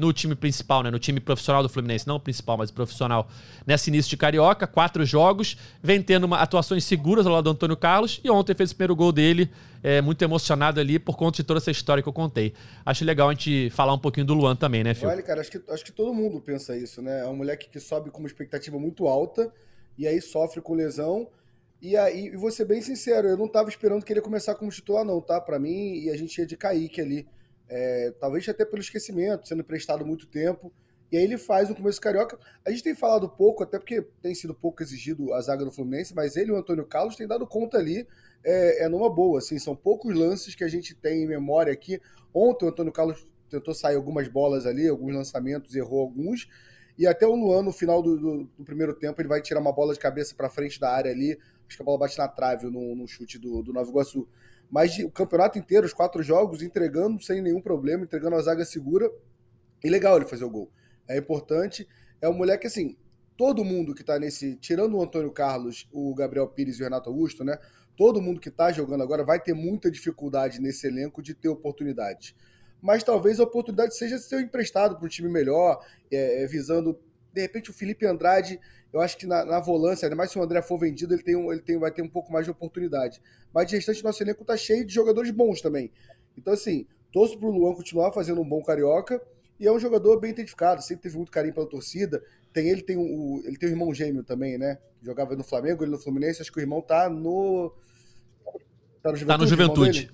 no time principal, né? No time profissional do Fluminense, não o principal, mas o profissional, nesse início de Carioca, quatro jogos, vem tendo uma, atuações seguras ao lado do Antônio Carlos, e ontem fez o primeiro gol dele, é, muito emocionado ali por conta de toda essa história que eu contei. Acho legal a gente falar um pouquinho do Luan também, né, Fio? Olha, cara, acho que, acho que todo mundo pensa isso, né? É um moleque que sobe com uma expectativa muito alta, e aí sofre com lesão. E aí, e vou ser bem sincero, eu não tava esperando que ele ia começar como titular, não, tá? Pra mim, e a gente ia de Kaique ali. É, talvez até pelo esquecimento, sendo emprestado muito tempo. E aí ele faz no começo carioca. A gente tem falado pouco, até porque tem sido pouco exigido a zaga do Fluminense, mas ele e o Antônio Carlos têm dado conta ali, é, é numa boa. Assim, são poucos lances que a gente tem em memória aqui. Ontem o Antônio Carlos tentou sair algumas bolas ali, alguns lançamentos, errou alguns. E até o Luan, no final do, do, do primeiro tempo, ele vai tirar uma bola de cabeça para frente da área ali. Acho que a bola bate na trave no, no chute do, do Nova Iguaçu. Mas de, o campeonato inteiro, os quatro jogos, entregando sem nenhum problema, entregando a zaga segura. E legal ele fazer o gol. É importante. É um moleque, assim, todo mundo que tá nesse... Tirando o Antônio Carlos, o Gabriel Pires e o Renato Augusto, né? Todo mundo que tá jogando agora vai ter muita dificuldade nesse elenco de ter oportunidades. Mas talvez a oportunidade seja ser emprestado para um time melhor, é, visando... De repente o Felipe Andrade, eu acho que na, na volância, ainda mais se o André for vendido, ele, tem um, ele tem, vai ter um pouco mais de oportunidade. Mas de restante, nosso elenco tá cheio de jogadores bons também. Então, assim, torço pro Luan continuar fazendo um bom carioca, e é um jogador bem identificado, sempre teve muito carinho pela torcida. Tem ele, tem o, ele tem um irmão gêmeo também, né? Jogava no Flamengo, ele no Fluminense, acho que o irmão tá no... Tá no Juventude. Tá no Juventude.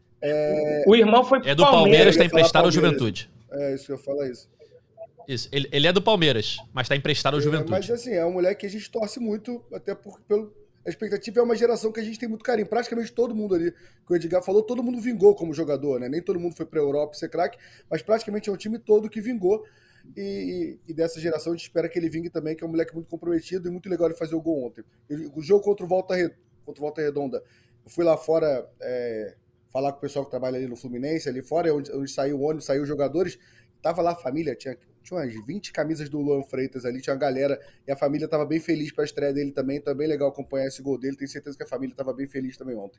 É... O irmão foi pro É do Palmeiras, tá emprestado ao Juventude. É, isso que eu falo, é isso. Isso, ele, ele é do Palmeiras, mas tá emprestado ao É, Juventude. mas assim, é um moleque que a gente torce muito, até porque pelo, a expectativa é uma geração que a gente tem muito carinho. Praticamente todo mundo ali, que o Edgar falou, todo mundo vingou como jogador, né? Nem todo mundo foi pra Europa ser craque, mas praticamente é um time todo que vingou. E, e, e dessa geração a gente espera que ele vingue também, que é um moleque muito comprometido e muito legal ele fazer o gol ontem. Ele, o jogo contra o Volta, contra o Volta Redonda, eu fui lá fora é, falar com o pessoal que trabalha ali no Fluminense, ali fora, onde, onde saiu o ônibus, saiu os jogadores. Tava lá a família, tinha, tinha umas vinte camisas do Luan Freitas ali, tinha uma galera, e a família tava bem feliz pra estreia dele também, então é bem legal acompanhar esse gol dele, tenho certeza que a família tava bem feliz também ontem.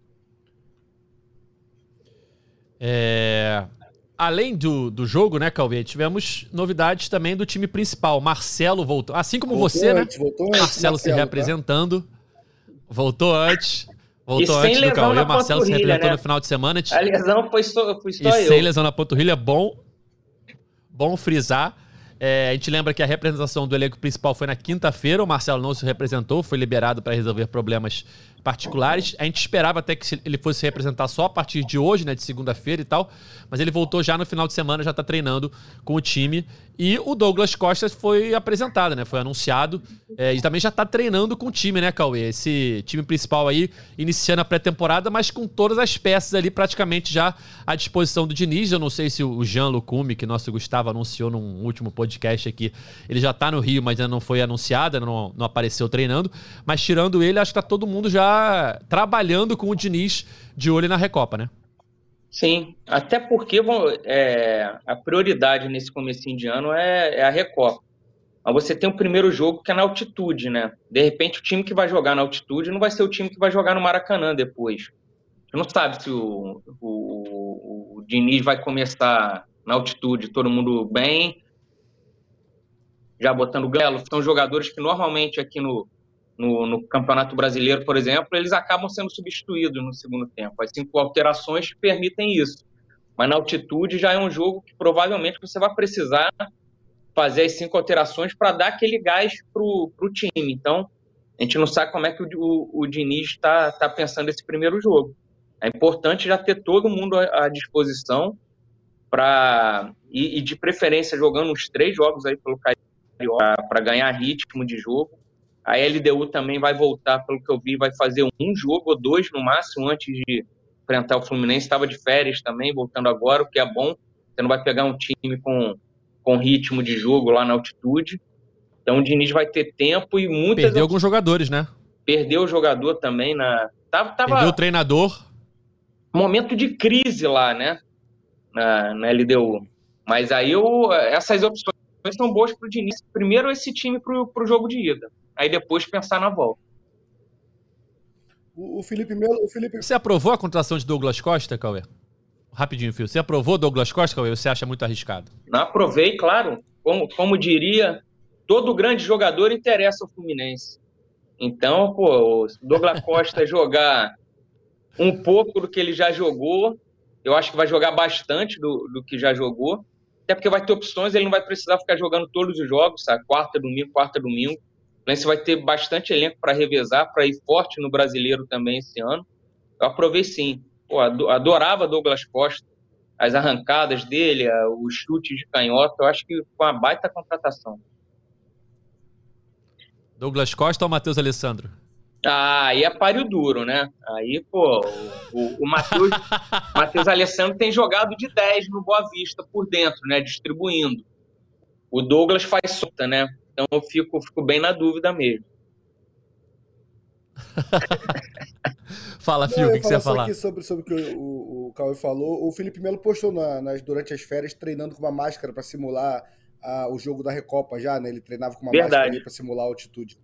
É... Além do, do jogo, né, Cauê, tivemos novidades também do time principal. Marcelo voltou, assim como voltou você, antes, né? Voltou antes, Marcelo, Marcelo se reapresentando, tá? voltou antes... Voltou antes do Cauê, Marcelo se representou, né? No final de semana. A lesão foi só, foi só e eu. sem lesão na panturrilha, bom, bom frisar. É, a gente lembra que a representação do elenco principal foi na quinta-feira, o Marcelo não se representou, foi liberado para resolver problemas particulares. A gente esperava até que ele fosse se representar só a partir de hoje, né, de segunda-feira e tal, mas ele voltou já no final de semana, já está treinando com o time. E o Douglas Costa foi apresentado, né, foi anunciado, é, e também já está treinando com o time, né, Cauê? Esse time principal aí, iniciando a pré-temporada, mas com todas as peças ali praticamente já à disposição do Diniz. Eu não sei se o Jean Lucumi, que nosso Gustavo anunciou num último podcast aqui, ele já está no Rio, mas ainda não foi anunciado, não, não apareceu treinando, mas tirando ele, acho que está todo mundo já trabalhando com o Diniz de olho na Recopa, né? Sim, até porque é, a prioridade nesse comecinho de ano é, é a Recopa. Mas você tem o primeiro jogo que é na altitude, né? De repente o time que vai jogar na altitude não vai ser o time que vai jogar no Maracanã depois. Você não sabe se o, o, o Diniz vai começar na altitude, todo mundo bem, já botando gelo. São jogadores que normalmente aqui no No, no Campeonato Brasileiro, por exemplo, eles acabam sendo substituídos no segundo tempo. As cinco alterações permitem isso. Mas na altitude já é um jogo que provavelmente você vai precisar fazer as cinco alterações para dar aquele gás para o time. Então, a gente não sabe como é que o, o, o Diniz está tá pensando esse primeiro jogo. É importante já ter todo mundo à, à disposição para e, e, de preferência, jogando uns três jogos aí pelo Carioca para ganhar ritmo de jogo. A L D U também vai voltar, pelo que eu vi, vai fazer um jogo ou dois no máximo antes de enfrentar o Fluminense. Estava de férias também, voltando agora, o que é bom. Você não vai pegar um time com, com ritmo de jogo lá na altitude. Então o Diniz vai ter tempo e muitas... Perdeu alguns jogadores, né? Perdeu o jogador também na... Tava, tava... Perdeu o treinador. Momento de crise lá, né? Na, na L D U. Mas aí eu, essas opções são boas para o Diniz. Primeiro esse time para o jogo de ida. Aí depois pensar na volta. O, o Felipe Melo... O Felipe... Você aprovou a contratação de Douglas Costa, Cauê? Rapidinho, Fio. Você aprovou Douglas Costa, ou você acha muito arriscado? Não aprovei, claro. Como, como diria, todo grande jogador interessa ao Fluminense. Então, pô, o Douglas Costa jogar um pouco do que ele já jogou, eu acho que vai jogar bastante do, do que já jogou, até porque vai ter opções, ele não vai precisar ficar jogando todos os jogos, sabe? Quarta, domingo, quarta, domingo. O Fluminense vai ter bastante elenco para revezar, para ir forte no Brasileiro também esse ano. Eu aprovei sim. Pô, adorava Douglas Costa, as arrancadas dele, os chutes de canhota, eu acho que foi uma baita contratação. Douglas Costa ou Matheus Alessandro? Ah, aí é páreo duro, né? Aí, pô, o, o Matheus, Matheus Alessandro tem jogado de dez no Boa Vista por dentro, né? Distribuindo. O Douglas faz solta, né? Então eu fico, fico bem na dúvida mesmo. Fala, Fio, o que, que você ia falar? Aqui sobre, sobre o que o, o, o Cauê falou. O Felipe Melo postou na, nas, durante as férias treinando com uma máscara para simular a, o jogo da Recopa já, né? Ele treinava com uma Verdade. máscara para simular a altitude.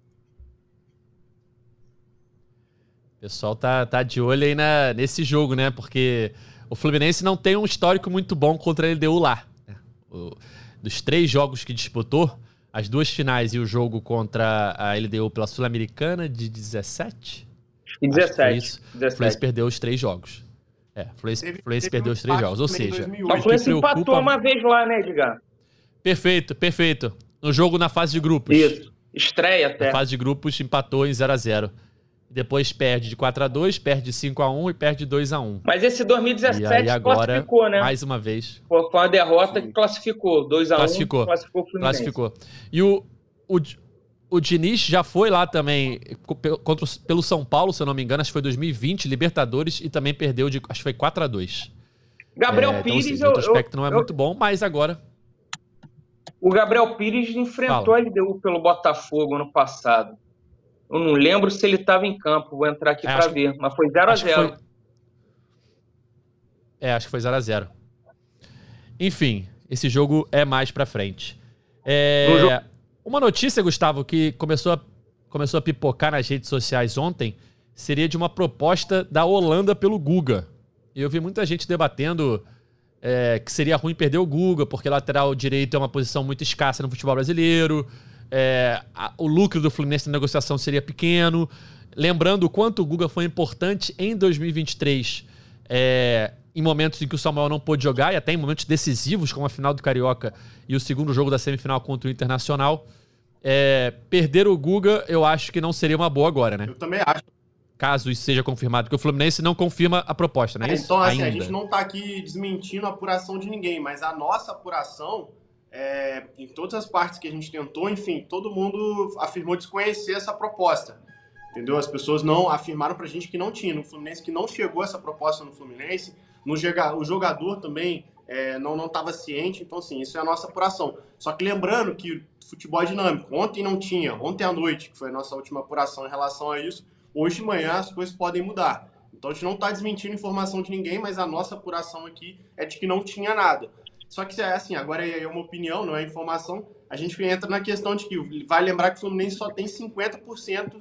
O pessoal tá, tá de olho aí na, nesse jogo, né? Porque o Fluminense não tem um histórico muito bom contra a L D U lá. O, dos três jogos que disputou, as duas finais e o jogo contra a L D U pela Sul-Americana de dezessete? E dezessete. Isso. O Fluminense perdeu os três jogos. É, o Fluminense, Teve- Fluminense teve perdeu um os três empate jogos. Ou também em seja, dois mil e O oito. Fluminense preocupa- empatou uma vez lá, né, Edgar? perfeito, perfeito. No jogo na fase de grupos. Isso. Estreia Na até. fase de grupos empatou em zero a zero. Depois perde de quatro a dois, perde de cinco a um e perde de dois a um. Mas esse dois mil e E dezessete aí agora, classificou, né? mais uma vez, Foi foi uma derrota Sim. que classificou. dois a um, Classificou. classificou o Fluminense. classificou. E o, o, o Diniz já foi lá também contra, o- pelo São Paulo, se eu não me engano, acho que foi dois mil e vinte, Libertadores, e também perdeu de, acho que foi quatro a dois. Gabriel É, então, Pires, assim, eu, o retrospecto eu- não é eu- muito bom, mas agora... o Gabriel Pires enfrentou Fala. a L D U pelo Botafogo ano passado. Eu não lembro se ele estava em campo, vou entrar aqui É, para acho que- ver, mas foi zero a Acho que zero. foi... É, acho que foi zero a zero. Enfim, esse jogo é mais pra frente. É, No jogo- Uma notícia, Gustavo, que começou a, começou a pipocar nas redes sociais ontem, seria de uma proposta da Holanda pelo Guga. E eu vi muita gente debatendo é, que seria ruim perder o Guga, porque lateral direito é uma posição muito escassa no futebol brasileiro. É, a- o lucro do Fluminense na negociação seria pequeno. Lembrando o quanto o Guga foi importante em dois mil e vinte e três, é, em momentos em que o Samuel não pôde jogar, e até em momentos decisivos, como a final do Carioca e o segundo jogo da semifinal contra o Internacional. É, perder o Guga, eu acho que não seria uma boa agora, né? Eu também acho. Caso isso seja confirmado, porque o Fluminense não confirma a proposta, né? É, Isso então, assim, ainda. a gente não está aqui desmentindo a apuração de ninguém, mas a nossa apuração, é, em todas as partes que a gente tentou, enfim, todo mundo afirmou desconhecer essa proposta. Entendeu? As pessoas não afirmaram pra gente que não tinha. No Fluminense, que não chegou essa proposta no Fluminense. No joga- o jogador também é, não estava ciente. Então, assim, isso é a nossa apuração. Só que lembrando que futebol é dinâmico. Ontem não tinha. Ontem à noite, que foi a nossa última apuração em relação a isso. Hoje de manhã as coisas podem mudar. Então, a gente não está desmentindo informação de ninguém, mas a nossa apuração aqui é de que não tinha nada. Só que, assim, agora é uma opinião, não é informação. A gente entra na questão de que vai lembrar que o Fluminense só tem cinquenta por cento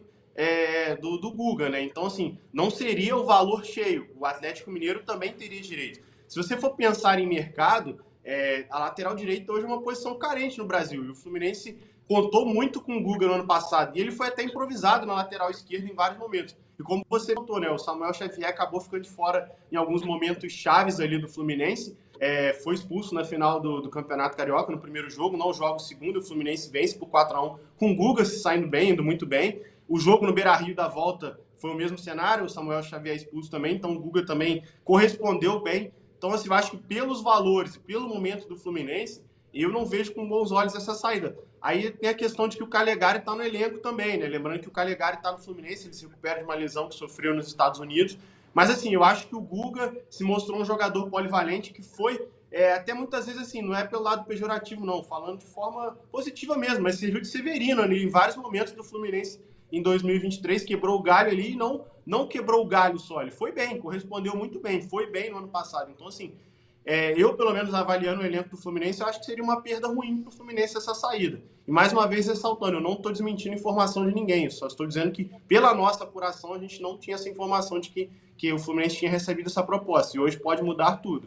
É, do, do Guga, né? Então, assim, não seria o valor cheio. O Atlético Mineiro também teria direito. Se você for pensar em mercado, é, a lateral direita hoje é uma posição carente no Brasil. E o Fluminense contou muito com o Guga no ano passado. E ele foi até improvisado na lateral esquerda em vários momentos. E como você contou, né? O Samuel Xavier acabou ficando de fora em alguns momentos chaves ali do Fluminense. É, foi expulso na final do, do Campeonato Carioca, no primeiro jogo. Não joga o segundo. O Fluminense vence por quatro a um, com o Guga se saindo bem, indo muito bem. O jogo no Beira-Rio da volta foi o mesmo cenário, o Samuel Xavier expulso também, então o Guga também correspondeu bem. Então, assim, eu acho que pelos valores, pelo momento do Fluminense, eu não vejo com bons olhos essa saída. Aí tem a questão de que o Calegari está no elenco também, né? Lembrando que o Calegari está no Fluminense, ele se recupera de uma lesão que sofreu nos Estados Unidos. Mas, assim, eu acho que o Guga se mostrou um jogador polivalente que foi, é, até muitas vezes, assim, não é pelo lado pejorativo, não, falando de forma positiva mesmo, mas serviu de Severino ali em vários momentos do Fluminense em dois mil e vinte e três, quebrou o galho ali e não, não quebrou o galho só, ele foi bem, correspondeu muito bem, foi bem no ano passado. Então, assim, é, eu, pelo menos, avaliando o elenco do Fluminense, eu acho que seria uma perda ruim para o Fluminense essa saída. E, mais uma vez, ressaltando, eu não estou desmentindo informação de ninguém, eu só estou dizendo que, pela nossa apuração, a gente não tinha essa informação de que, que o Fluminense tinha recebido essa proposta. E hoje pode mudar tudo.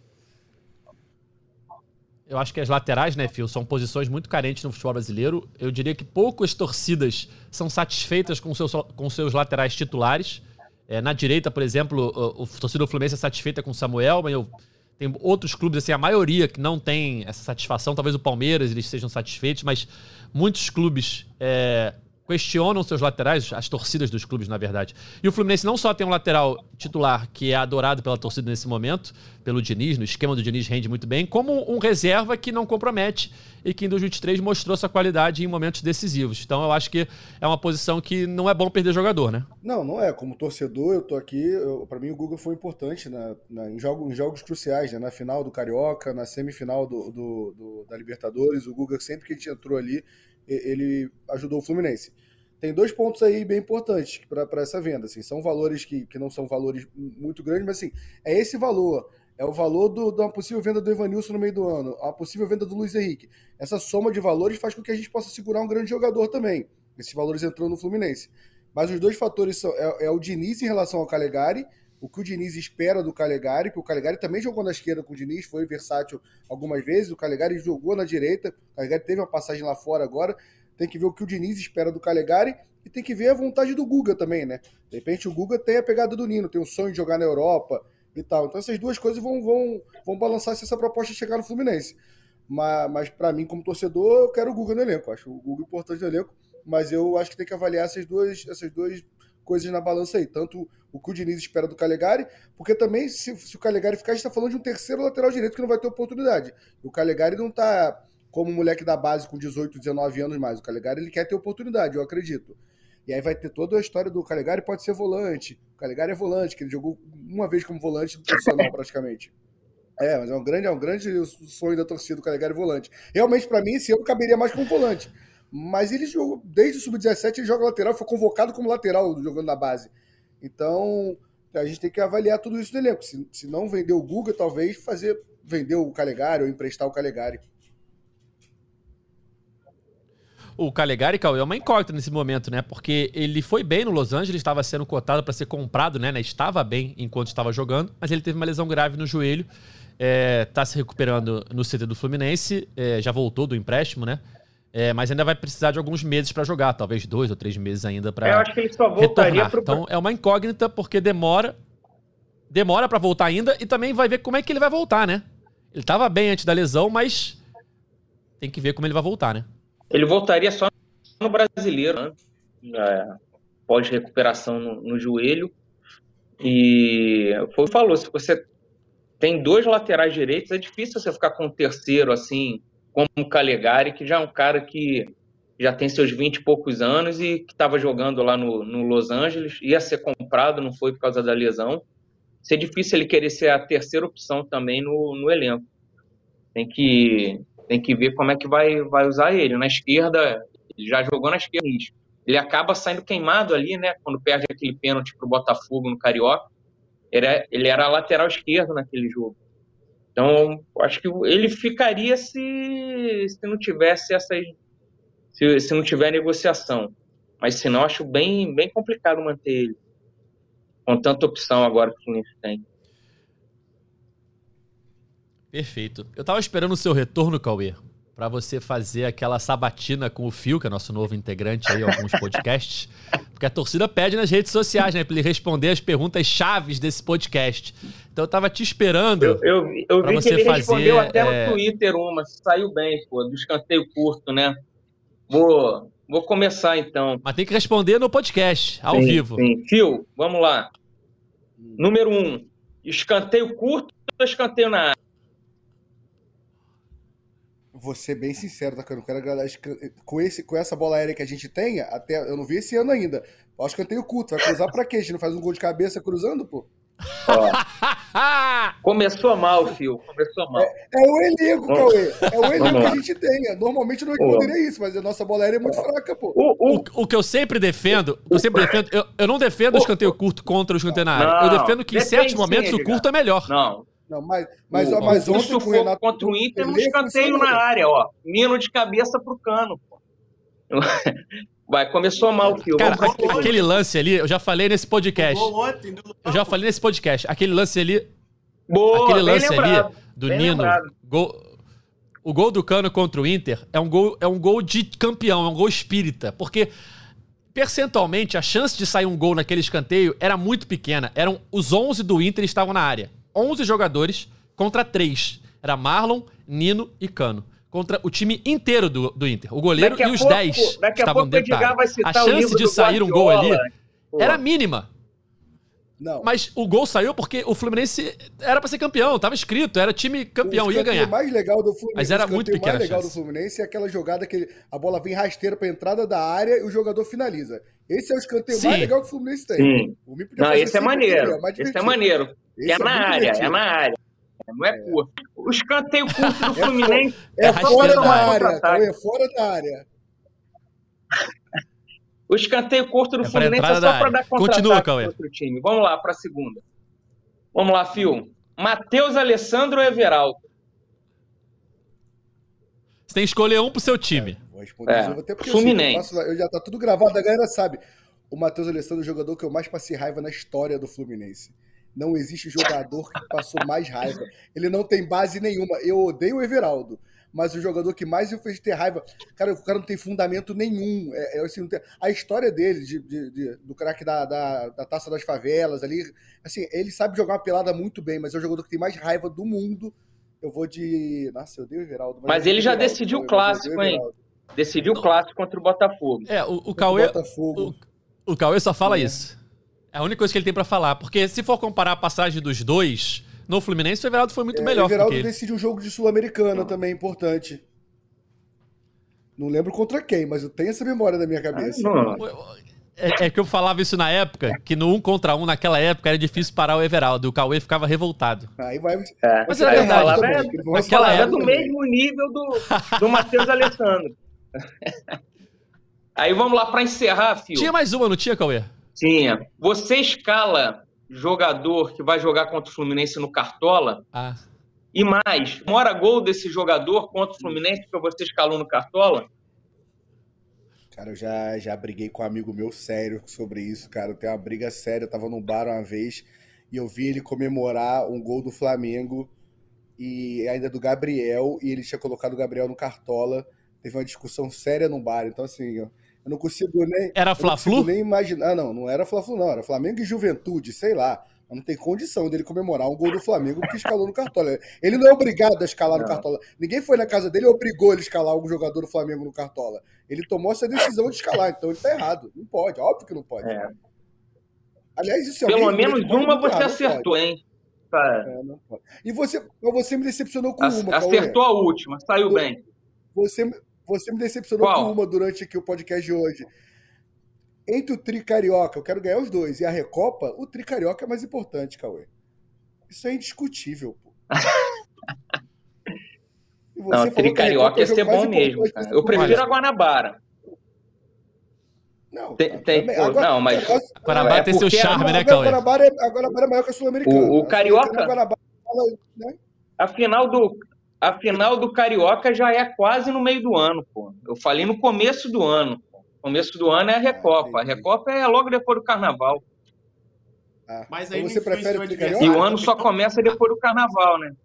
Eu acho que as laterais, né, Fio, são posições muito carentes no futebol brasileiro. Eu diria que poucas torcidas são satisfeitas com seus, com seus laterais titulares. É, na direita, por exemplo, o, o torcedor do Fluminense é satisfeita com o Samuel, mas eu, tem outros clubes, assim, a maioria que não tem essa satisfação. Talvez o Palmeiras eles sejam satisfeitos, mas muitos clubes é, questionam seus laterais, as torcidas dos clubes, na verdade. E o Fluminense não só tem um lateral titular que é adorado pela torcida nesse momento, pelo Diniz, no esquema do Diniz rende muito bem, como um reserva que não compromete e que em dois mil e vinte e três mostrou sua qualidade em momentos decisivos. Então eu acho que é uma posição que não é bom perder jogador, né? Não, não é. Como torcedor, eu tô aqui, eu, pra mim o Guga foi importante na, na, em, jogo, em jogos cruciais, né? Na final do Carioca, na semifinal do, do, do, da Libertadores, o Guga sempre que a gente entrou ali, ele ajudou o Fluminense. Tem dois pontos aí bem importantes para essa venda. Assim, são valores que, que não são valores muito grandes, mas assim, é esse valor. É o valor do, da possível venda do Evanilson no meio do ano, a possível venda do Luiz Henrique. Essa soma de valores faz com que a gente possa segurar um grande jogador também. Esses valores entrando no Fluminense. Mas os dois fatores são é, é o Diniz em relação ao Calegari, o que o Diniz espera do Calegari, porque o Calegari também jogou na esquerda com o Diniz, foi versátil algumas vezes, o Calegari jogou na direita, o Calegari teve uma passagem lá fora agora. Tem que ver o que o Diniz espera do Calegari e tem que ver a vontade do Guga também, né? De repente o Guga tem a pegada do Nino, tem o sonho de jogar na Europa e tal. Então essas duas coisas vão, vão, vão balançar se essa proposta chegar no Fluminense. Mas, mas para mim, como torcedor, eu quero o Guga no elenco. Acho o Guga importante no elenco, mas eu acho que tem que avaliar essas duas, essas duas coisas na balança aí. Tanto o que o Diniz espera do Calegari, porque também, se, se o Calegari ficar, a gente está falando de um terceiro lateral direito que não vai ter oportunidade. O Calegari não está como moleque da base com dezoito, dezenove anos mais. O Calegari ele quer ter oportunidade, eu acredito. E aí vai ter toda a história do Calegari, pode ser volante. O Calegari é volante, que ele jogou uma vez como volante profissional praticamente. É, mas é um grande, é um grande sonho da torcida do Calegari volante. Realmente, para mim, esse ano caberia mais como volante. Mas ele jogou, desde o sub dezessete, ele joga lateral, foi convocado como lateral jogando na base. Então, a gente tem que avaliar tudo isso no elenco. Se, se não vender o Guga, talvez fazer, vender o Calegari ou emprestar o Calegari. O Calegari, Cauê, é uma incógnita nesse momento, né? Porque ele foi bem no Los Angeles, estava sendo cotado para ser comprado, né? Estava bem enquanto estava jogando, mas ele teve uma lesão grave no joelho. É, tá se recuperando no C T do Fluminense, é, já voltou do empréstimo, né? É, mas ainda vai precisar de alguns meses para jogar, talvez dois ou três meses ainda para Eu acho que ele só voltaria retornar. Pro... Então é uma incógnita porque demora, demora para voltar ainda e também vai ver como é que ele vai voltar, né? Ele estava bem antes da lesão, mas tem que ver como ele vai voltar, né? Ele voltaria só no Brasileiro, né? É, pós-recuperação no, no joelho. E foi o que falou, se você tem dois laterais direitos, é difícil você ficar com um terceiro, assim, como o Calegari, que já é um cara que já tem seus vinte e poucos anos e que estava jogando lá no, no Los Angeles, ia ser comprado, não foi por causa da lesão. Seria difícil ele querer ser a terceira opção também no, no elenco. Tem que... Tem que ver como é que vai, vai usar ele. Na esquerda, ele já jogou na esquerda. Ele acaba saindo queimado ali, né? Quando perde aquele pênalti pro Botafogo no Carioca. Ele era, ele era lateral esquerdo naquele jogo. Então, acho que ele ficaria se, se não tivesse essas... Se, se não tiver negociação. Mas, senão, acho bem, bem complicado manter ele. Com tanta opção agora que o Fluminense tem. Perfeito. Eu tava esperando o seu retorno, Cauê, pra você fazer aquela sabatina com o Fio, que é nosso novo integrante aí, alguns podcasts, porque a torcida pede nas redes sociais, né, pra ele responder as perguntas chaves desse podcast. Então eu tava te esperando. Eu, eu, eu vi você que ele fazer, respondeu até é... no Twitter uma, saiu bem, pô, do escanteio curto, né? Vou, vou começar então. Mas tem que responder no podcast, ao sim, vivo. Sim. Fio, vamos lá. Número um, escanteio curto ou escanteio na área? Vou ser bem sincero, tá? Eu não quero agradar. Com, esse, com essa bola aérea que a gente tem, até, eu não vi esse ano ainda. Eu acho que eu tenho culto. Vai cruzar pra quê? A gente não faz um gol de cabeça cruzando, pô? Ó, começou mal, Fio. Começou mal. É, é o elenco, Cauê. É o elenco que a gente tem. Normalmente eu não responderia isso, mas a nossa bola aérea é muito fraca, pô. O, o, o que eu sempre defendo, o que eu sempre defendo, eu, eu não defendo o escanteio curto contra o escanteio na área. Eu defendo que em certos momentos sim, o curto é melhor. Não. Não, mas, mas, o, mas o ontem com o sufoco Renato contra o Inter, um Pelé, escanteio na área, ó. Nino de cabeça pro Cano, pô. Vai, começou mal o filme. Cara, Vamos a- aquele lance ali, eu já falei nesse podcast. Gol ontem, do- Eu já falei nesse podcast. Aquele lance ali, Boa, aquele bem lance lembrado, ali do bem Nino, lembrado. gol, o gol do Cano contra o Inter é um gol, é um gol de campeão, é um gol espírita, porque percentualmente a chance de sair um gol naquele escanteio era muito pequena. Eram os onze do Inter estavam na área. onze jogadores contra três. Era Marlon, Nino e Cano. Contra o time inteiro do, do Inter. O goleiro Daqui a e os pouco- dez daqui a estavam pouco o dentro da Edgar área. vai A citar o chance livro de do sair um gol ali Guardiola, pô. era mínima. Não. Mas o gol saiu porque o Fluminense era pra ser campeão, tava escrito, era time campeão, O ia escanteio ganhar. mais legal do Fluminense, Mas era o escanteio muito pequena mais a legal do chance. Fluminense é aquela jogada que ele- a bola vem rasteira pra entrada da área e o jogador finaliza. Esse é o escanteio Sim. mais legal que o Fluminense tem. Sim. O Mim podia Não, fazer esse é sempre maneiro. aquele, mais Esse é divertido. maneiro. Esse é é na muito área, divertido. é na área. Não é curto. O escanteio curto do Fluminense É, É fora rasteira da da área, contra-ataque. Cauê, é fora da área. O escanteio curto do É pra Fluminense é entrada só da para área. dar contra-ataque Continua, Cauê. pro outro time. Vamos lá para a segunda. Vamos lá, Fio. Matheus Alessandro ou Everaldo? Você tem que escolher um pro seu time. Vou responder É, de novo, até porque Fluminense. eu, sei que eu, faço, eu já tá tudo gravado, a galera sabe. O Matheus Alessandro é o jogador que eu mais passei raiva na história do Fluminense. Não existe jogador que passou mais raiva. Ele não tem base nenhuma. Eu odeio o Everaldo, mas o jogador que mais me fez ter raiva, cara, o cara não tem fundamento nenhum. É, é, assim, não tem- a história dele, de, de- de- do craque da, da, da Taça das Favelas ali, assim, ele sabe jogar uma pelada muito bem, mas é o jogador que tem mais raiva do mundo. Eu vou de... Nossa, eu odeio o Everaldo. Mas eu ele odeio já o Everaldo, decidiu o mas eu odeio clássico, hein? Everaldo. Decidiu o clássico contra o Botafogo. É, o, o Contra o Cauê. Botafogo. O, o Cauê só fala É. isso. É a única coisa que ele tem pra falar. Porque se for comparar a passagem dos dois no Fluminense, o Everaldo foi muito É, melhor o Everaldo do que ele. decide um jogo de Sul-Americana também, importante. Não lembro contra quem, mas eu tenho essa memória da minha cabeça. Não, É, é que eu falava isso na época, que no um contra um, naquela época, era difícil parar o Everaldo. O Cauê ficava revoltado. Aí vai. É. Mas vai é ser verdade. errado Naquela também, que vão Naquela falar é época do também. mesmo nível do, do Matheus Alessandro. Aí vamos lá para encerrar, Fio. Tinha mais uma, não tinha, Cauê? Tinha. Você escala jogador que vai jogar contra o Fluminense no Cartola Ah. e mais, mora gol desse jogador contra o Fluminense que você escalou no Cartola? Cara, eu já, já briguei com um amigo meu sério sobre isso, cara. Eu tenho uma briga séria. Eu tava num bar uma vez e eu vi ele comemorar um gol do Flamengo e ainda do Gabriel, e ele tinha colocado o Gabriel no Cartola. Teve uma discussão séria no bar. Então, assim, eu eu não consigo nem. Era eu não Fla-Flu? consigo nem imaginar. Ah, não, não era Fla-Flu, não. Era Flamengo e Juventude, sei lá. Mas não tem condição dele comemorar um gol do Flamengo porque escalou no Cartola. Ele não é obrigado a escalar no Não. Cartola. Ninguém foi na casa dele e obrigou ele a escalar algum jogador do Flamengo no Cartola. Ele tomou essa decisão de escalar, então ele tá errado. Não pode, óbvio que não pode. É. Aliás, isso é Pelo alguém que menos pode uma muito você errado, não acertou, hein? Tá. pode. É, não pode. E você, mas você me decepcionou com Ac- uma, Cauê. Acertou a última, saiu bem. Você, você me decepcionou Qual? com uma durante aqui o podcast de hoje. Entre o Tri Carioca, eu quero ganhar os dois, e a Recopa, o Tri Carioca é mais importante, Cauê. Isso é indiscutível, pô. E você Não, falou que a Tricarioca Recopa é ia o ser jogo mais bom mesmo, importante cara. desse Eu prefiro campeonato. a Guanabara. Não, Tem- tá- tem- também. pô, Agora- não, mas- agora- Guanabara É tem seu porque a charme, né, A Cauê? Guanabara é, a Guanabara é maior que a Sul-Americana. O- o A Carioca- Sul-Americana, a Guanabara, ela, né? A final do, a final do Carioca já é quase no meio do ano, pô. Eu falei no começo do ano. Pô. Começo do ano é a Recopa. A entendi. Recopa é logo depois do Carnaval. Ah, Mas então aí não você prefere influencia o o Tri E Carioca? adversário. o ano só começa depois do Carnaval, né?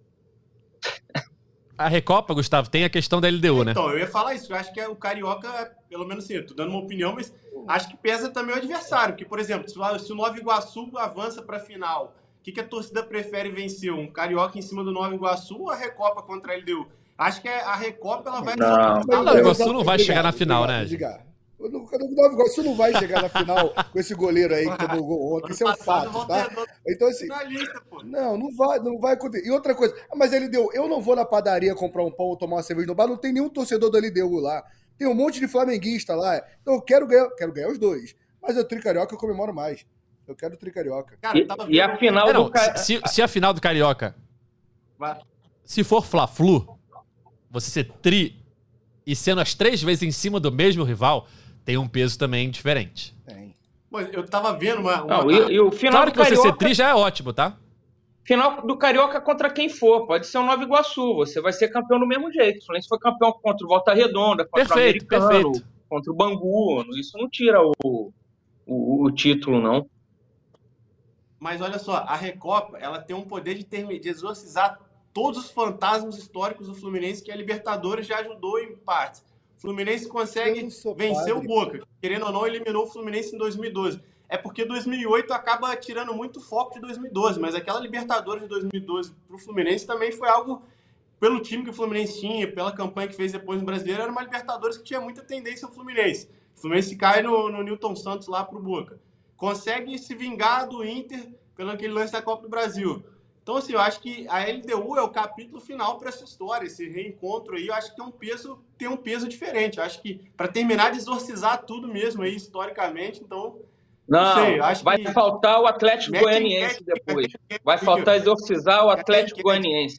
A Recopa, Gustavo, tem a questão da L D U, né? Então, eu ia falar isso. Eu acho que é o Carioca, pelo menos assim, eu tô dando uma opinião, mas acho que pesa também o adversário. Porque, por exemplo, se o se o Nova Iguaçu avança para a final, o que, que a torcida prefere vencer? Um Carioca em cima do Nova Iguaçu ou a Recopa contra a L D U? Acho que a Recopa ela vai... Não. O Nova Iguaçu não vai chegar na final, né, Edgar? O Nova Iguaçu não vai chegar na final com esse goleiro aí que tomou gol ontem. Isso é um Ano passado, fato, tá? Volta Então, assim, finalista, pô. não, não vai, não vai acontecer. E outra coisa, ah, mas ele deu. Eu não vou na padaria comprar um pão ou tomar uma cerveja no bar, não tem nenhum torcedor da L D U lá. Tem um monte de flamenguista lá. Então eu quero ganhar, quero ganhar os dois. Mas o Tricarioca eu comemoro mais. Eu quero o Tricarioca. Cara, E, eu tava e a vendo- final É, não, do Carioca... se, se a final do Carioca, Vai. se for Fla-Flu, você ser tri e sendo as três vezes em cima do mesmo rival, tem um peso também diferente. Tem. Pô, eu tava vendo uma... uma- Não, e, e o final Claro do que você ser Carioca... tri já é ótimo, tá? Final do Carioca contra quem for, pode ser o Nova Iguaçu, você vai ser campeão do mesmo jeito. O Fluminense foi campeão contra o Volta Redonda, contra Perfeito, o Americano, perfeito. contra o Bangu, isso não tira o, o, o título, não. Mas olha só, a Recopa, ela tem um poder de, ter, de exorcizar todos os fantasmas históricos do Fluminense que a Libertadores já ajudou em parte. O Fluminense consegue vencer o Boca, que, querendo ou não, eliminou o Fluminense em dois mil e doze. É porque dois mil e oito acaba tirando muito foco de dois mil e doze, mas aquela Libertadores de dois mil e doze para o Fluminense também foi algo, pelo time que o Fluminense tinha, pela campanha que fez depois no Brasileiro, era uma Libertadores que tinha muita tendência ao Fluminense. O Fluminense cai no, no Newton Santos lá para o Boca. Consegue se vingar do Inter pelo aquele lance da Copa do Brasil. Então, assim, eu acho que a L D U é o capítulo final para essa história. Esse reencontro aí, eu acho que tem um peso, tem um peso diferente. Eu acho que para terminar de exorcizar tudo mesmo aí, historicamente, então... Não, não sei, acho vai que... faltar o Atlético mete, Goianiense mete, depois. mete, vai mete, faltar exorcizar o Atlético mete, Goianiense.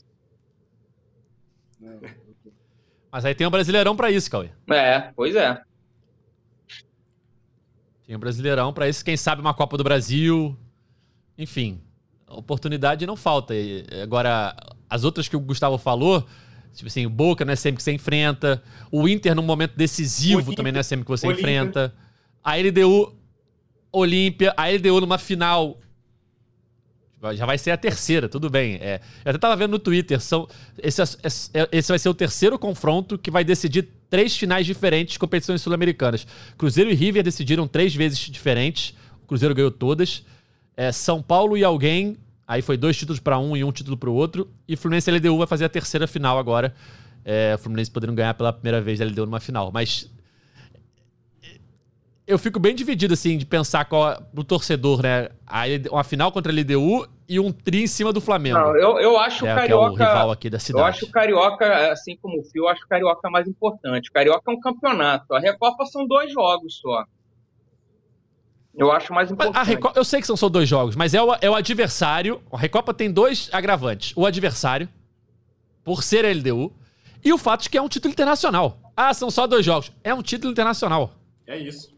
Mas aí tem um Brasileirão pra isso, Cauê. É, pois é. Tem um Brasileirão pra isso. Quem sabe uma Copa do Brasil. Enfim, a oportunidade não falta. E agora, as outras que o Gustavo falou, tipo assim, o Boca não é sempre que você enfrenta. O Inter, num momento decisivo, Olímpia, também não é sempre que você Olímpia. enfrenta. A L D U, Olímpia. A L D U numa final... Já vai ser a terceira, tudo bem. É, eu até tava vendo no Twitter, são, esse, esse vai ser o terceiro confronto que vai decidir três finais diferentes de competições sul-americanas. Cruzeiro e River decidiram três vezes diferentes, o Cruzeiro ganhou todas. É, São Paulo e alguém, aí foi dois títulos para um e um título para o outro. E Fluminense e L D U vai fazer a terceira final agora. É, o Fluminense podendo ganhar pela primeira vez da L D U numa final. Mas eu fico bem dividido, assim, de pensar qual, pro torcedor, né? Uma final contra a L D U e um tri em cima do Flamengo. Não, eu, eu acho o é, Carioca... Que é o rival aqui da cidade. Eu acho o Carioca, assim como o Fio, eu acho o Carioca mais importante. O Carioca é um campeonato. A Recopa são dois jogos só. Eu acho mais importante. A Recopa, eu sei que são só dois jogos, mas é o, é o adversário. A Recopa tem dois agravantes. O adversário, por ser a L D U, e o fato de que é um título internacional. Ah, são só dois jogos. É um título internacional. É isso.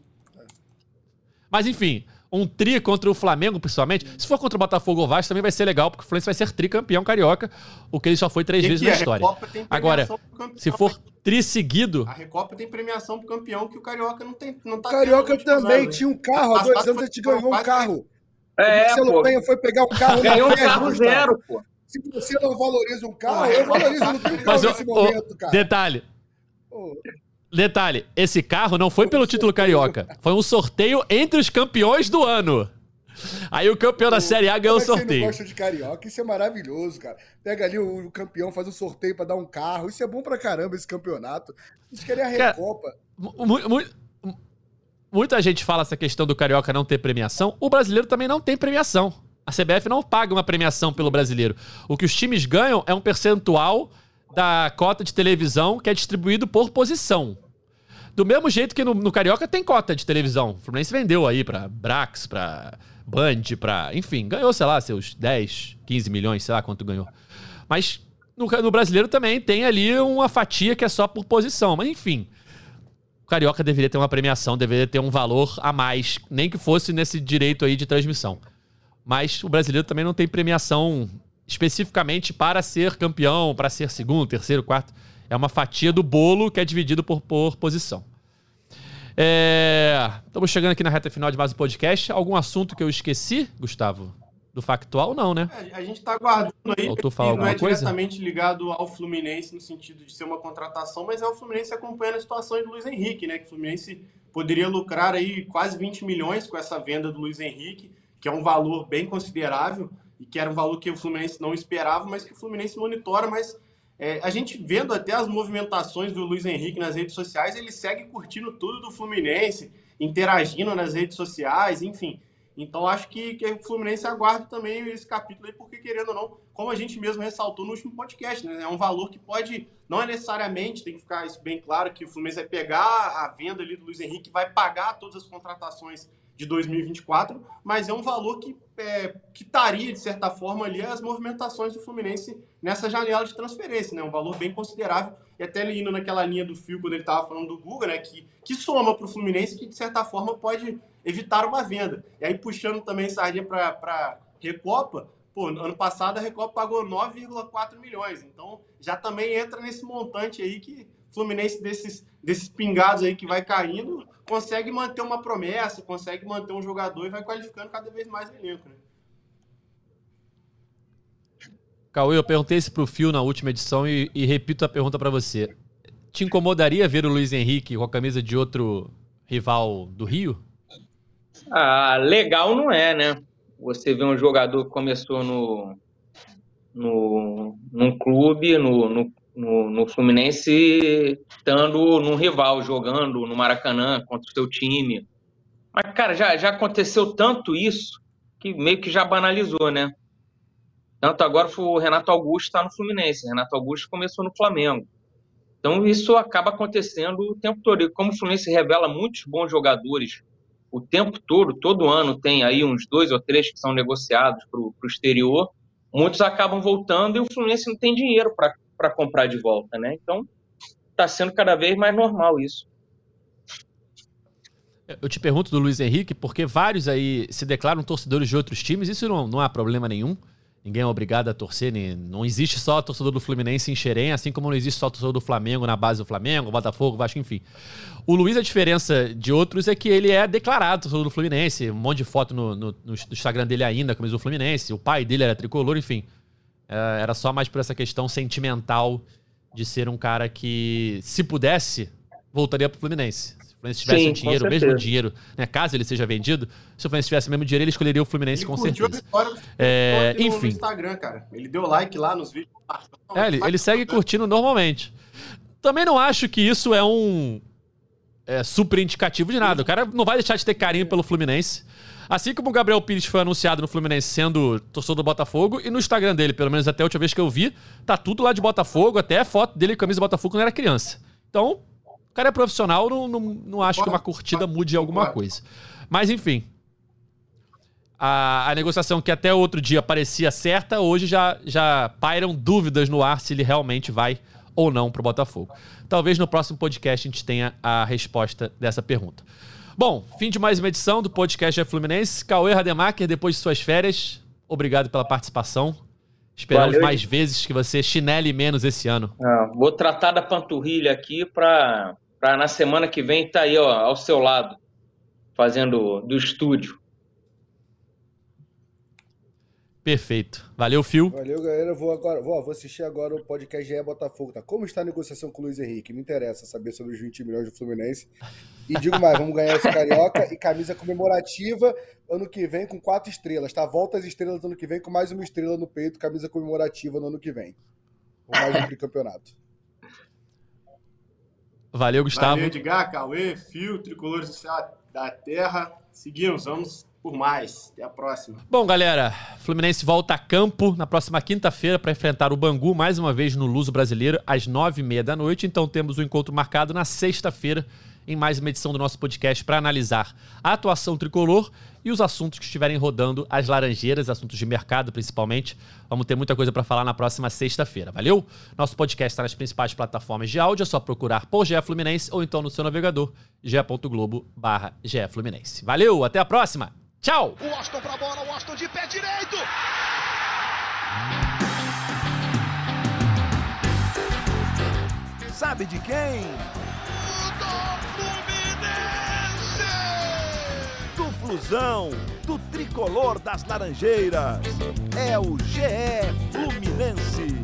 Mas enfim, um tri contra o Flamengo, principalmente. Se for contra o Botafogo ou Vasco, também vai ser legal, porque o Fluminense vai ser tricampeão carioca, o que ele só foi três e vezes aqui, na história. Agora, se for tri seguido... A Recopa tem premiação pro campeão que o Carioca não tem. Não tá Carioca também tinha um carro, há dois anos a gente ganhou um carro. É, o Marcelo Penha foi pegar um carro ganhou na um carro zero, pô. Se você não valoriza um carro, eu valorizo um carro Mas, nesse o, momento, cara. Detalhe. Oh. Detalhe, esse carro não foi pelo título carioca. Foi um sorteio entre os campeões do ano. Aí o campeão da Série A ganhou o sorteio. Você não gosta de carioca? Isso é maravilhoso, cara. Pega ali o, o campeão, faz um sorteio pra dar um carro. Isso é bom pra caramba, esse campeonato. Eles querem a Recopa. Mu mu muita gente fala essa questão do carioca não ter premiação. O brasileiro também não tem premiação. A C B F não paga uma premiação pelo brasileiro. O que os times ganham é um percentual da cota de televisão que é distribuído por posição. Do mesmo jeito que no, no Carioca tem cota de televisão. O Fluminense vendeu aí pra Brax, pra Band, pra... Enfim, ganhou, sei lá, seus dez, quinze milhões, sei lá quanto ganhou. Mas no, no brasileiro também tem ali uma fatia que é só por posição. Mas enfim, o Carioca deveria ter uma premiação, deveria ter um valor a mais, nem que fosse nesse direito aí de transmissão. Mas o brasileiro também não tem premiação especificamente para ser campeão, para ser segundo, terceiro, quarto. É uma fatia do bolo que é dividido por, por posição. É... Estamos chegando aqui na reta final de mais um podcast. Algum assunto que eu esqueci, Gustavo? Do factual, não, né? É, a gente está aguardando aí. Faltou falar não é coisa? diretamente ligado ao Fluminense no sentido de ser uma contratação, mas é o Fluminense acompanhando a situação do Luiz Henrique, né? Que o Fluminense poderia lucrar aí quase vinte milhões com essa venda do Luiz Henrique, que é um valor bem considerável e que era um valor que o Fluminense não esperava, mas que o Fluminense monitora. Mas é, a gente vendo até as movimentações do Luiz Henrique nas redes sociais, ele segue curtindo tudo do Fluminense, interagindo nas redes sociais, enfim. Então acho que, que o Fluminense aguarda também esse capítulo aí, porque querendo ou não, como a gente mesmo ressaltou no último podcast, né, é um valor que pode, não é necessariamente, tem que ficar isso bem claro, que o Fluminense vai pegar a venda ali do Luiz Henrique, vai pagar todas as contratações de dois mil e vinte e quatro, mas é um valor que é, quitaria, de certa forma, ali as movimentações do Fluminense nessa janela de transferência, né? Um valor bem considerável, e até ele indo naquela linha do fio, quando ele estava falando do Guga, né? Que, que soma para o Fluminense, que de certa forma pode evitar uma venda. E aí, puxando também sardinha para Recopa, Pô, ano passado a Recopa pagou nove vírgula quatro milhões, então já também entra nesse montante aí que o Fluminense, desses, desses pingados aí que vai caindo, consegue manter uma promessa, consegue manter um jogador e vai qualificando cada vez mais o elenco, né? Cauê, eu perguntei isso pro Fio na última edição e, e repito a pergunta pra você. Te incomodaria ver o Luiz Henrique com a camisa de outro rival do Rio? Ah, legal não é, né? Você vê um jogador que começou no, no, num clube, no, no, no, no Fluminense, estando num rival, jogando no Maracanã contra o seu time. Mas, cara, já, já aconteceu tanto isso que meio que já banalizou, né? Tanto agora o Renato Augusto está no Fluminense. O Renato Augusto começou no Flamengo. Então isso acaba acontecendo o tempo todo. E como o Fluminense revela muitos bons jogadores o tempo todo, todo ano tem aí uns dois ou três que são negociados para o exterior, muitos acabam voltando e o Fluminense não tem dinheiro para comprar de volta, né? Então está sendo cada vez mais normal isso. Eu te pergunto do Luiz Henrique, porque vários aí se declaram torcedores de outros times, isso não, não há problema nenhum. Ninguém é obrigado a torcer, nem, não existe só torcedor do Fluminense em Xerém, assim como não existe só torcedor do Flamengo na base do Flamengo, Botafogo, Vasco, enfim. O Luiz, a diferença de outros é que ele é declarado torcedor do Fluminense, um monte de foto no, no, no Instagram dele ainda, camisa do Fluminense, o pai dele era tricolor, enfim. É, era só mais por essa questão sentimental de ser um cara que, se pudesse, voltaria pro Fluminense. Se o Fluminense tivesse Sim, o dinheiro, o mesmo dinheiro, né, caso ele seja vendido, se o Fluminense tivesse o mesmo dinheiro, ele escolheria o Fluminense ele com certeza. É, no, enfim. No Instagram, cara. Ele deu like lá nos vídeos. É, ele, ele segue curtindo normalmente. Também não acho que isso é um é, super indicativo de nada. O cara não vai deixar de ter carinho pelo Fluminense. Assim como o Gabriel Pires foi anunciado no Fluminense sendo torcedor do Botafogo, e no Instagram dele, pelo menos até a última vez que eu vi, tá tudo lá de Botafogo, até a foto dele com a camisa do Botafogo quando era criança. Então, o cara é profissional, não, não, não acho que uma curtida mude alguma coisa. Mas, enfim. A, a negociação que até outro dia parecia certa, hoje já, já pairam dúvidas no ar se ele realmente vai ou não pro Botafogo. Talvez no próximo podcast a gente tenha a resposta dessa pergunta. Bom, fim de mais uma edição do podcast G E Fluminense. Cauê Rademacher, depois de suas férias, obrigado pela participação. Esperamos Valeu, mais vezes que você chinele menos esse ano. Ah, vou tratar da panturrilha aqui para na semana que vem estar tá aí ó, ao seu lado, fazendo do estúdio. Perfeito. Valeu, Fio. Valeu, galera. Vou, agora, vou, vou assistir agora o podcast G E Botafogo. Tá? Como está a negociação com o Luiz Henrique? Me interessa saber sobre os vinte milhões do Fluminense. E digo mais, vamos ganhar esse Carioca e camisa comemorativa ano que vem com quatro estrelas, tá? Volta as estrelas ano que vem com mais uma estrela no peito, camisa comemorativa no ano que vem. Com mais um tricampeonato. Valeu, Gustavo. Valeu, Edgar, Cauê, Fio, Tricolores do Céu da Terra. Seguimos, vamos por mais. Até a próxima. Bom, galera, Fluminense volta a campo na próxima quinta-feira para enfrentar o Bangu, mais uma vez no Luso Brasileiro, às nove e meia da noite. Então temos um encontro marcado na sexta-feira, em mais uma edição do nosso podcast para analisar a atuação tricolor e os assuntos que estiverem rodando as Laranjeiras, assuntos de mercado principalmente. Vamos ter muita coisa para falar na próxima sexta-feira, valeu? Nosso podcast está nas principais plataformas de áudio, é só procurar por G E Fluminense ou então no seu navegador, ge ponto globo barra G E Fluminense. Valeu, até a próxima! Tchau! O Washington pra bola, o Washington de pé direito! Sabe de quem? Do Fluminense! Do Flusão, do Tricolor das Laranjeiras. É o G E Fluminense.